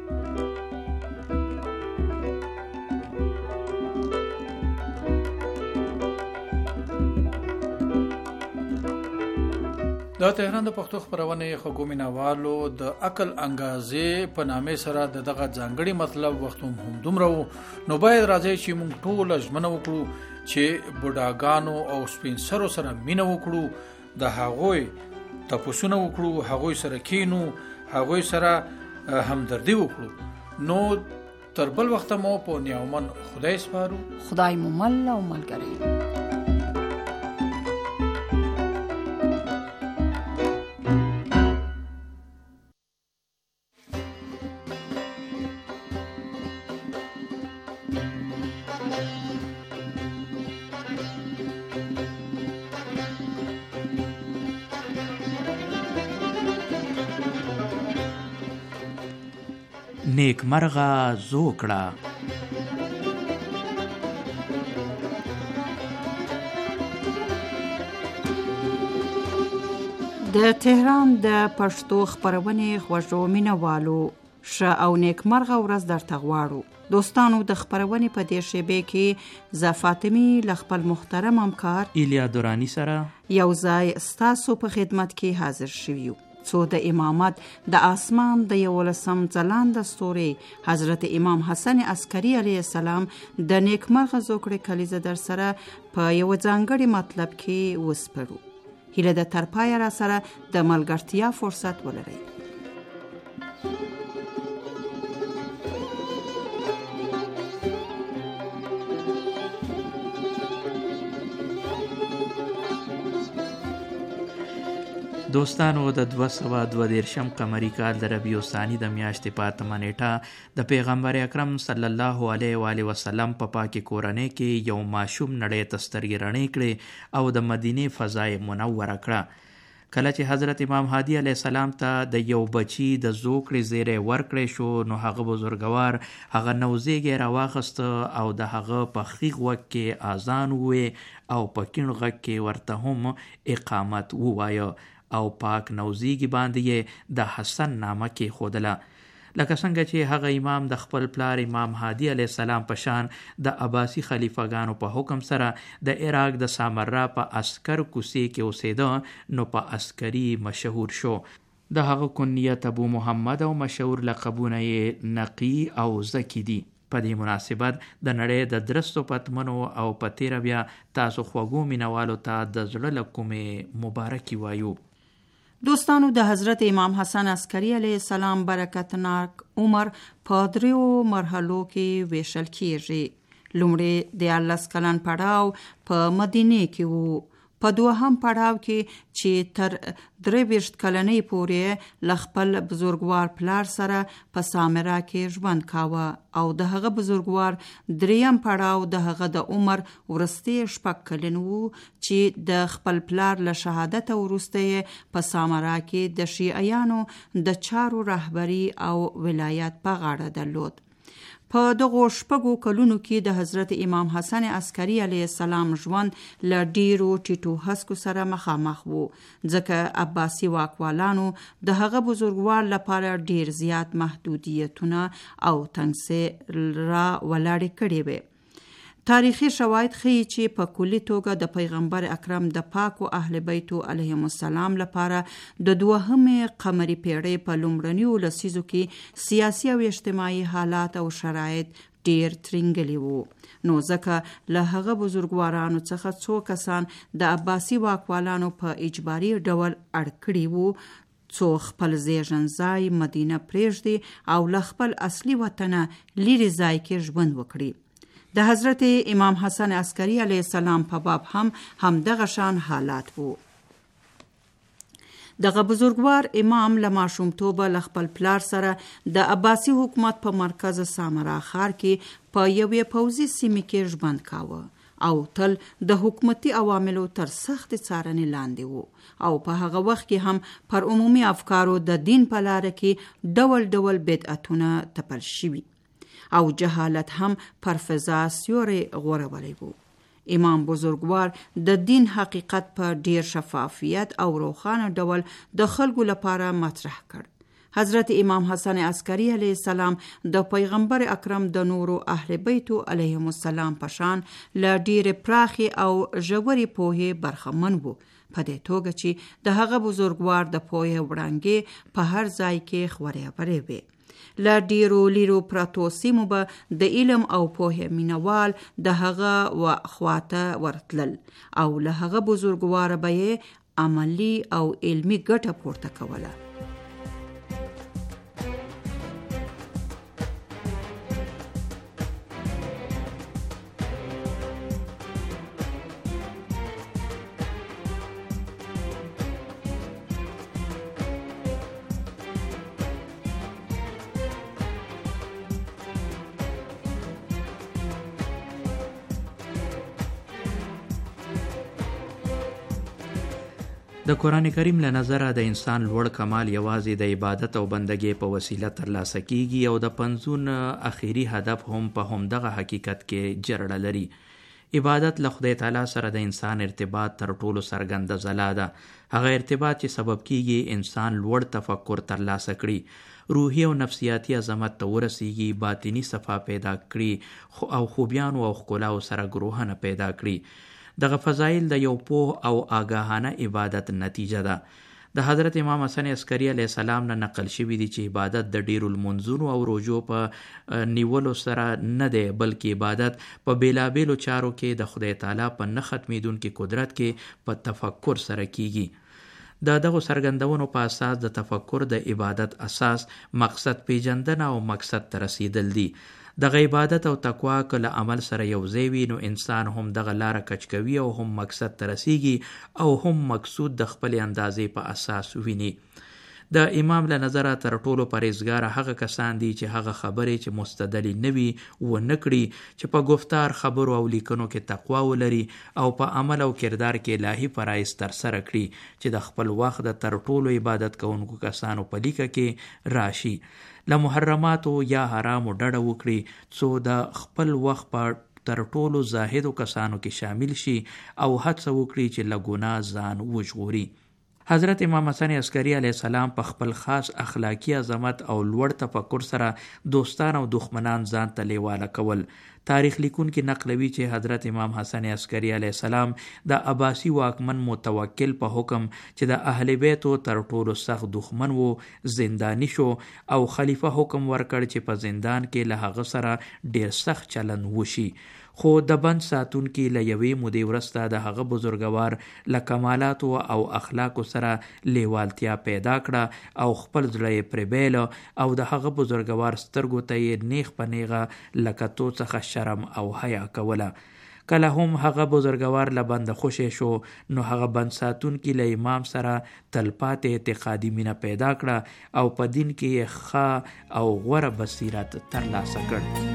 د تهران د پښتو خپرونې خوږو مینوالو د عقل انګازې په نامې سره د دغه ځانګړي مطلب وخت هم دومره و. نو باید راځي چې موږ ټوله ژمنه وکړو چې بوډاګانو او سپین سرو سره مینه وکړو، د هغوی تپوسونه وکړو، هغوی سره کینو، هغوی سره همدردي وکړو. نو تر بل وخت مو په نیامن خدای سپارو. خدای مو مل او ملګری. نیک مرغه زوکړه. د تهران د پښتو خپرونې خوږو مینوالو، ښه او نیک مرغه ورځ درته غواړو. دوستانو د خبرونې په دې شیبې کې ز فاطمی له خپل محترم همکار ایلیا دورانی سره یو ځای ستاسو په خدمت کې حاضر شویو څو د امامت د آسمان د یولسم ځلانده ستوري حضرت امام حسن عسکری علیه السلام د نیکمرغه زوکړې کلیزه در سره په یو ځانګړي مطلب کې وسپړو. هیله د تر پایه را سره د ملګرتیا فرصت ولرئ. دوستانو د دوه سوه دوه دېرشم قمري کال د ربیع الثاني د میاشتې په اتمه نیټه د پیغمبر اکرم صلی الله علیه و آله وسلم په پاکې کورنۍ کې یو ماشوم نړۍ ته سترګې رڼې کړې او د مدینې فضا یې منوره کړه. کله چې حضرت امام هادي علیه السلام ته د یو بچي د زوکړې زیری ورکړی شو نو هغه بزرګوار هغه نوزیږی راواخیست او د هغه په ښیغ غوږ کې اذان ووې او په کیڼ غوږ کې ورته هم اقامت ووایه او پاک نوزیږي باندې یې د حسن نامه کې خودله، لکه څنګه چې هغه امام د خپل پلار امام هادي علیه السلام په شان د عباسي خلیفګانو په حکم سره د عراق د سامرا په عسکر کوڅې کې اوسېده نو په عسکري مشهور شو. د هغه کنیت ابو محمد او مشهور لقبونه یې نقي او زکی دي. په دې مناسبت د نړۍ د درستو پتمنو او په تیره بیا تاسو خوږو مینوالو ته د زړه له کومې مبارکي وایو. دوستانو د حضرت امام حسن عسکری علیه السلام برکتناک عمر په دریو مرحلو کې ویشل کیږي. لومړی دیارلس کلن پړاو په مدینه کې وو. په دوهم پړاو کې چې تر درې ویشت کلنۍ پورې له خپل بزرګوار پلار سره په سامرا کې ژوند کاوه او د هغه بزرګوار دریم پړاو د هغه د عمر ورستی شپږ کلن وو چې د خپل پلار له شهادت وروسته په سامرا کې د شیعیانو د چارو رهبری او ولایت په غاړه درلود. په دغو شپږو کلونو کې د حضرت امام حسن عسکری علیه السلام ژوند له ډیرو ټیټو هسکو سره مخامخ وو، ځکه عباسي واکوالانو د هغه بزرګوار لپاره ډیر زیات محدودیتونه او تنګسي را ولاړې کړې وې. تاریخي شواهد ښیي چې په کلي توګه د پیغمبر اکرم د پاکو اهل بیتو علیهم السلام لپاره د دوهمې قمري پیړۍ په لومړنیو لسیزو کې سیاسي او اجتماعي حالات او شرایط ډیر ترنګلي وو، نو ځکه له هغه بزرګوارانو څخه څو کسان د عباسي واکوالانو په اجباري ډول اړ کړي وو څو خپل زیږنځای مدینه پرېږدي او له خپل اصلي وطنه لیرې ځای کې ژوند وکړي. د حضرت امام حسن عسکری علیه السلام په باب هم همدغه شان حالات وو. دغه بزرګوار امام له ماشومتوبه له خپل پلار سره د عباسي حکومت په مرکز سامرا ښار کې په یوې پوځي سیمې کې ژوند کاوه او تل د حکومتي عواملو تر سخت څارنې لاندې وو او په هغه وخت کې هم پر عمومي افکارو د دین په لاره کې ډول ډول بدعتونه تپل شوي او جهالت هم پر فضا سیوری غورولی وو. امام بزرګوار د دین حقیقت په ډیر شفافیت او روښانه ډول د خلکو لپاره مطرح کړ. حضرت امام حسن عسکری علیه السلام د پیغمبر اکرم د نورو اهل بیتو علیهم السلام په شان له ډیرې پراخې او ژورې پوهې برخمن وو، په دې توګه چې د هغه بزرګوار د پوهې وړانګې په هر ځای کې خورې ورې وې. له ډیرو لیرو پرتو سیمو به د علم او پوهې مینوال د هغه و خواته ورتلل او له هغه بزرګواره به یې عملی او علمی ګټه پورته کوله. د قرآن کریم له نظره د انسان لوړ کمال یوازې د عبادت او بندګۍ په وسیله ترلاسه کیږي او د پنځون اخیری هدف هم په همدغه حقیقت کې جرړه لري. عبادت له خدای تعالی سره د انسان ارتباط تر ټولو څرګنده ځلا ده. هغه ارتباط چې سبب کیږي انسان لوړ تفکر ترلاسه کړي، روحي او نفسیاتي عظمت ته ورسیږي، باطنی صفا پیدا کړي او خوبیانو او ښکلاو سره ګروهنه پیدا کړي. دغه فضایل د یو پوه او آګاهانه عبادت نتیجه ده. د حضرت امام حسن عسکري علیه السلام نه نقل شوي دي چې عبادت د ډیرو لمونځونو او روژو په نیولو سره نه دی، بلکې عبادت په بیلابیلو چارو کې د خدای تعالی په نه ختمیدونکي قدرت کې په تفکر سره کیږي. د دغو څرګندونو په اساس د تفکر د عبادت اساس مقصد پیژندنه او مقصد ته رسیدل دي. دغه عبادت او تقوا کله عمل سره یو ځای وي نو انسان هم دغه لاره کچ کوي او هم مقصد ته رسیږي او هم مقصود د خپل اندازې په اساس ویني. د امام له نظره تر ټولو پرهیزګاره هغه کسان دي چې هغه خبرې چې مستدلي نه وي ونه کړي، چې په گفتار خبرو او لیکنو کې تقوا ولري او په عمل او کردار کې الهي فرایض ترسره کړي، چې د خپل وخت د تر ټولو عبادت کوونکو کسانو په لیکه کې راشي. له محرماتو یا حرامو ډډه وکړي څو د خپل وخت په تر ټولو زاهدو کسانو کې شامل شي او هڅه وکړي چې له ګناه ځان وژغوري. حضرت امام حسن عسکري علیه السلام په خپل خاص اخلاقی عظمت او لوړ تفکر سره دوستان او دښمنان ځان ته لیواله کول. تاریخ لیکونکي نقلوي چې حضرت امام حسن عسکري علیه السلام د عباسی واکمن متوکل په حکم چې د اهل بیتو تر ټولو سخت دښمن وو زندانی شو او خلیفه حکم ورکړ چې په زندان کې له هغه سره ډیر سخت چلن وشي. خو د بند ساتونکي له یوې مودې وروسته د هغه بزرګوار له کمالاتو او اخلاقو سره لیوالتیا پیدا کړه او خپل زړه یې پرې بیله او د هغه بزرګوار سترګو ته یې نیغ په نیغه له کتو څخه شرم او حیا کوله. کله هم هغه بزرګوار له بنده خوشې شو نو هغه بند ساتونکي له امام سره تلپاتې اعتقادي مینه پیدا کړه او په دین کې یې ښه او غوره بصیرت ترلاسه کړ.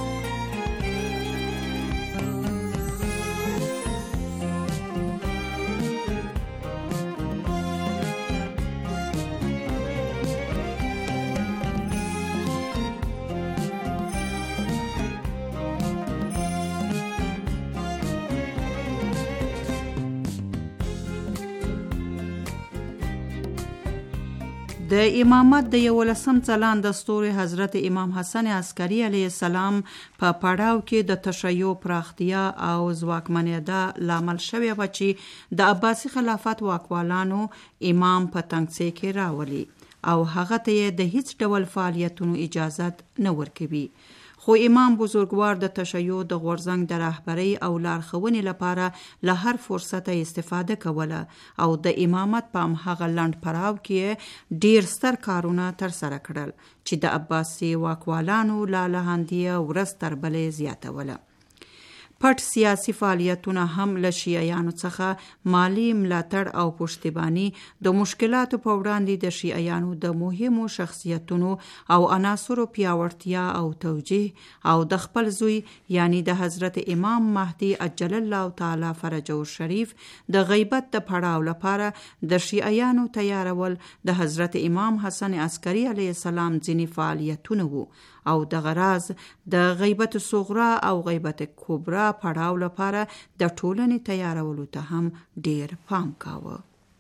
د امامت د یولسم ځلان د ستوري حضرت امام حسن عسکري علیه السلام په پړاو کې د تشیع پراختیا او ځواکمنېدا لامل شوی و چې د عباسي خلافت واکوالانو امام په تنګڅۍ کې راولي او هغه ته د هیڅ ډول فعالیتونو اجازت نه ورکوي. خو امام بزرګوار د تشیع د غورځنګ د رهبرۍ او لارښوونې لپاره له هر فرصته استفاده کوله او د امامت په هماغه لنډ پړاو کې ډیر ستر کارونه ترسره کړل چې د عباسي واکوالانو لالهاندیه ورځ تر بلې زیاتوله. پټ سیاسي فعالیتونه هم له شیعیانو څخه مالی ملاتړ او پشتیبانی د مشکلاتو په وړاندې د شیعیانو د مهمو شخصیتونو او عناصرو پیاوړتیا او توجیه او د خپل زوی یعنی د حضرت امام مهدی عجل الله تعالی فرجه الشریف د غیبت د پړاو لپاره د شیعیانو تیارول د حضرت امام حسن عسکري علیه السلام ځینې فعالیتونه وو او د غراز د غیبت صغرا او غیبت کبرا پړاو لپاره د ټولنې تیارولو ته هم ډیر پام کاوه.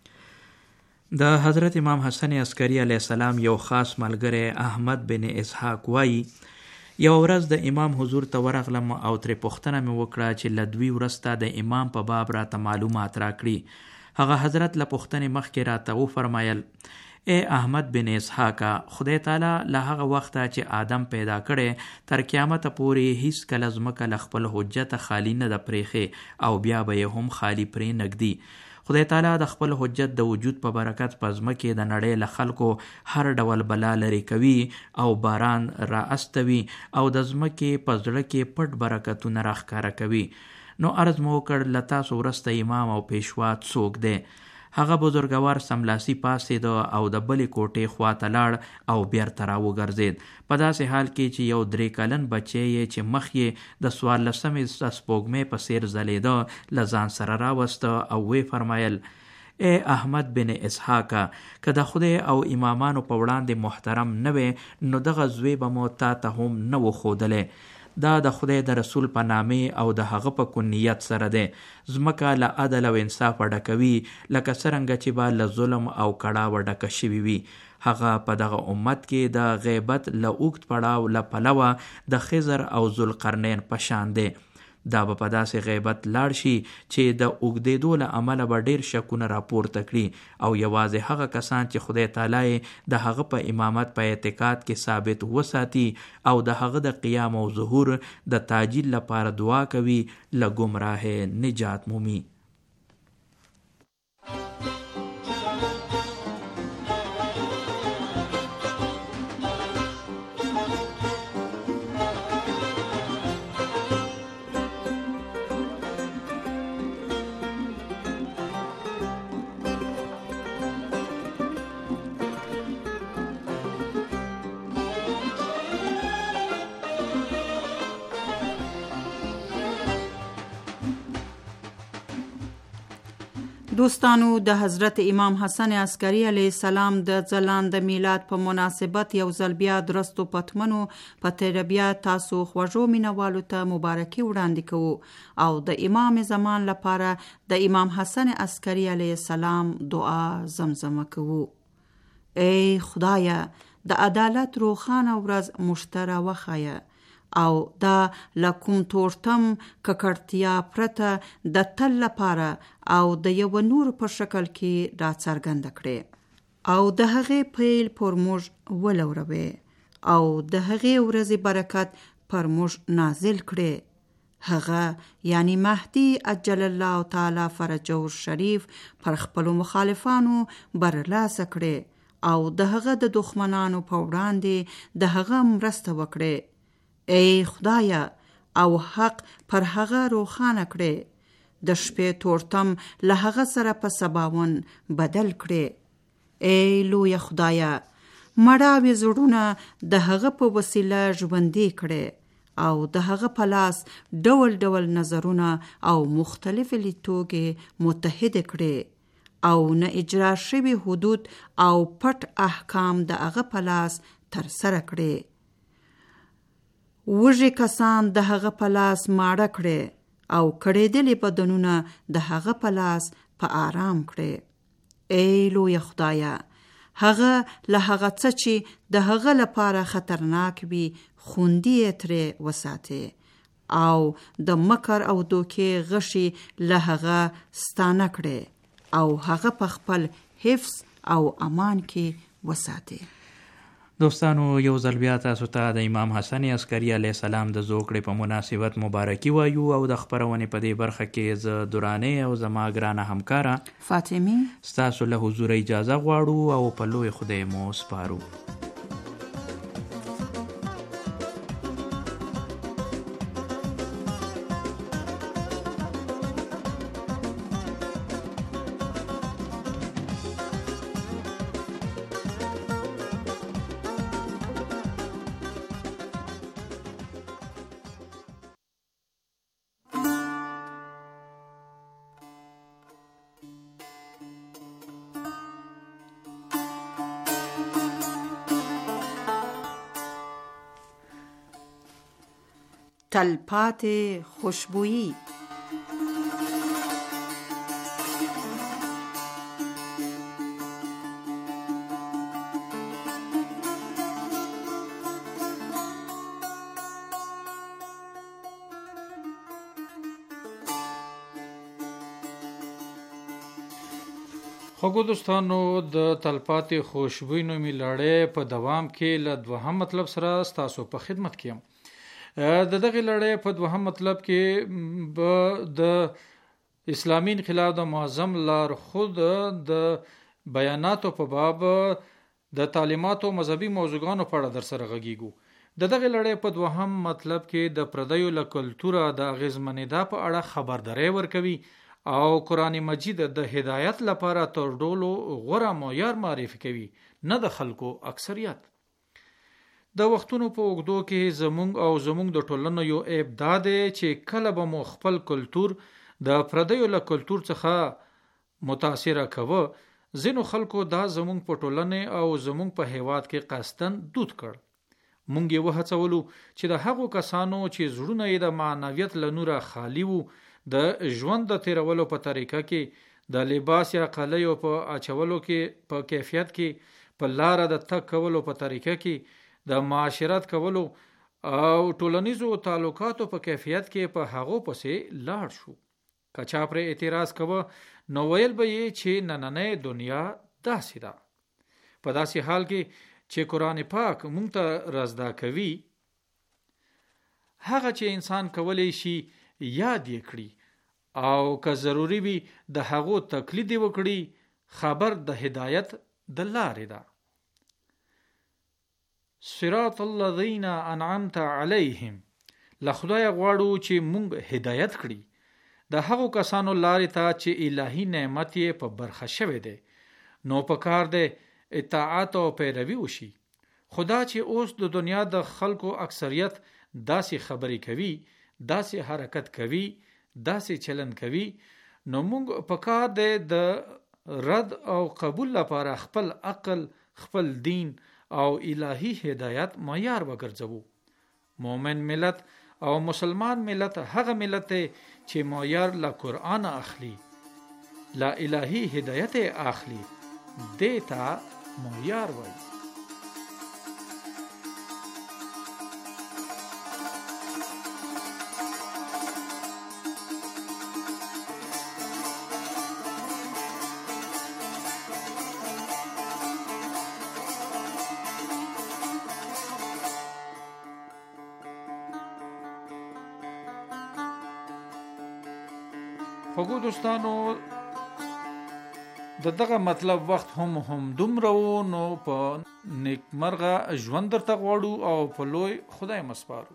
د حضرت امام حسن عسکري علیه السلام یو خاص ملګری احمد بن اسحاق وایي یو ورځ د امام حضور ته ورغلم او ترې پوښتنه مې وکړه چې له دوی وروسته د امام په باب راته معلومات راکړي. هغه حضرت له پوښتنې مخکې راته وفرمایل اے احمد بن اسحاق، خدای تعالی له هغه وخته چې آدم پیدا کړي تر قیامت پورې هیڅ کله ځمکه له خپل حجت خالی نه ده پرېښې او بیا به یې هم خالی پرې نږدي. خدای تعالی د خپل حجت د وجود په برکت په ځمکې د نړۍ له خلکو هر ډول بلا لرې کوي او باران را استوي او د ځمکې په زړه کې پټ برکتونه راښکاره کوي. نو عرض مو وکړ له تاسو وروسته امام او پیشوا څوک دی؟ هغه بزرګوار سملاسي پاسېده او د بلې کوټې خواته لاړ او بیرته راوګرځېد په داسې حال کې چې یو درې کلن بچی یې چې مخ یې د څوارلسمې سپوږمۍ په څېر ځلېده له ځان سره راوسته او ویې فرمایل اے احمد بن اسحاق، که د خدای او امامانو په وړاندې محترم نه وې نو دغه زوی به مو تا ته هم نه و ښودلی. دا د خدای د رسول په نامې او د هغه په کنیت سره دی. ځمکه له عدل او انصاف ډکوي لکه څرنګه چې به له ظلم او کړاوه ډکه شوي وي. هغه په دغه امت کې د غیبت له اوږد پړاو له پلوه د خضر او ذوالقرنین په شان دی. دا به په داسې غیبت لاړ شي چې د اوږدېدو له امله به ډېر شکونه راپورته کړي او یوازې هغه کسان چې خدای تعالی د هغه په امامت په اعتقاد کې ثابت وساتي او د هغه د قیام او ظهور د تاجیل لپاره دعا کوي له ګمراه نجات مومي. دوستانو، د حضرت امام حسن عسکری علیه السلام د ځلانده میلاد په مناسبت یو ځل بیا درستو پتمنو په تیره بیا تاسو خوږو مینوالو ته مبارکي وړاندې کوو او د امام زمان لپاره د امام حسن عسکری علیه السلام دعا زمزمه کوو. ای خدایه، د عدالت روخانه ورځ مشتره وخایه او دا لکوم تورتم ککړتیا پرته د تل لپاره او د یو نور په شکل کې را څرګند کړي او د هغې پیل پر موږ ولوروي او د هغې ورځې برکت پر موږ نازل کړي. هغه یعنی مهدی عجل الله تعالی فرجه شریف پر خپلو مخالفانو برلاسه کړي او د هغه د دښمنانو په وړاندې د هغه مرسته وکړي. ای خدایه، او حق پر هغه روخانه کړي، د شپې تورتم له هغه سره په سباون بدل کړي. ای لویه خدایه، مړاوي زړونه د هغه په وسیله ژوندي کړي او د هغه په لاس ډول ډول نظرونه او مختلف لیدلوري متحد کړي او نه اجرا شوي حدود او پټ احکام د هغه په لاس ترسره کړي. وږي کسان د هغه په لاس ماړه کړي او کړېدلې بدنونه د هغه په لاس په آرام کړي. ای لویه خدایه، هغه له هغه څه چې د هغه لپاره خطرناک وي خوندي یې ترې وساتي او د مکر او دوکې غشي له هغه ستانه کړي او هغه په خپل حفظ او امان کې وساتي. دوستانو، یو ځل بیا تاسو ته د امام حسن عسکری علیه السلام د زوکړې په مناسبت مبارکي وایو او د خپرونې په دې برخه کې زه درانې او زما ګرانه همکاره فاطمه ستاسو له حضور اجازه غواړو او په لوی خدای مو سپارو. تلپاتې خوشبویی. خوږو دوستانو، د تلپاتې خوشبویی نومي لړۍ په دوام کې له دوهم مطلب سره ستاسو په خدمت کې یم. د دغه لړۍ په دوهم مطلب کې به د اسلامي انقلاب د معظم لارښود د بیاناتو په باب د تعلیماتو او مذهبي موضوعاتو په اړه در سره غږیږو. د دغه لړۍ په دوهم مطلب کې د پردیو له کلتوره د اغیزمنېدا په اړه خبرداری ورکوي او قرآن مجید د هدایت لپاره تر ټولو غوره معیار معرفي کوي، نه د خلکو اکثریت. د وختونو په اوږدو کې زمونږ او زمونږ د ټولنو یو عیب دا دی چې کله به مو خپل کلتور د پردیو له کلتور څخه متاثره کوه، ځینو خلکو دا زمونږ په ټولنې او زمونږ په هیواد کې قصدن دود کړ مونږ یې وهڅولو چې د هغو کسانو چې زړونه یې د معنویت له نوره خالی وو د ژوند د تیرولو په طریقه کې، د لباس یا قلیو په اچولو کې، په کیفیت کې، په لاره د تک کولو په طریقه کې، د معاشرت کولو او ټولنیزو تعلقاتو په کیفیت کې په هغو پسې لاړ شو. که چا پر اعتراض کوه نو ویل به یې چې نننۍ دنیا داسې ده. په داسې حال کې چې قرآن پاک مونږ ته رازدا کوي هغه چې انسان کولی شي یاد یې کړي او که ضروری وي د هغو تقلید وکړي، خبر د هدایت د لارې ده. صراط الذین انعمت علیهم، له خدای غواړو چې مونږ هدایت کړي د هغو کسانو لارې ته چې الهی نعمت یې په برخه شوی دی. نو په کار دی اطاعت او پیروي وشي. خدا چې اوس د دنیا د خلکو اکثریت داسې خبرې کوي، داسې حرکت کوي، داسې چلن کوي، نو مونږ په کار دی د رد او قبول لپاره خپل عقل، خپل دین او الهی هدایت معیار وګرځوو. مومن ملت او مسلمان ملت هغه ملت چې معیار له قرآن اخلي، لا الهی هدایت اخلي، دیتا معیار وای. خوږو دوستانو، د دغه مطلب وخت هم هم دومره و، نو په نیکمرغه ژوند درته غواړو او په لوی خدای مسپارو.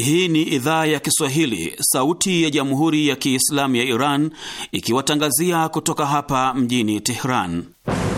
Hii ni idhaa ya Kiswahili, sauti ya Jamhuri ya Kiislamu ya Iran, ikiwatangazia kutoka hapa mjini Tehran.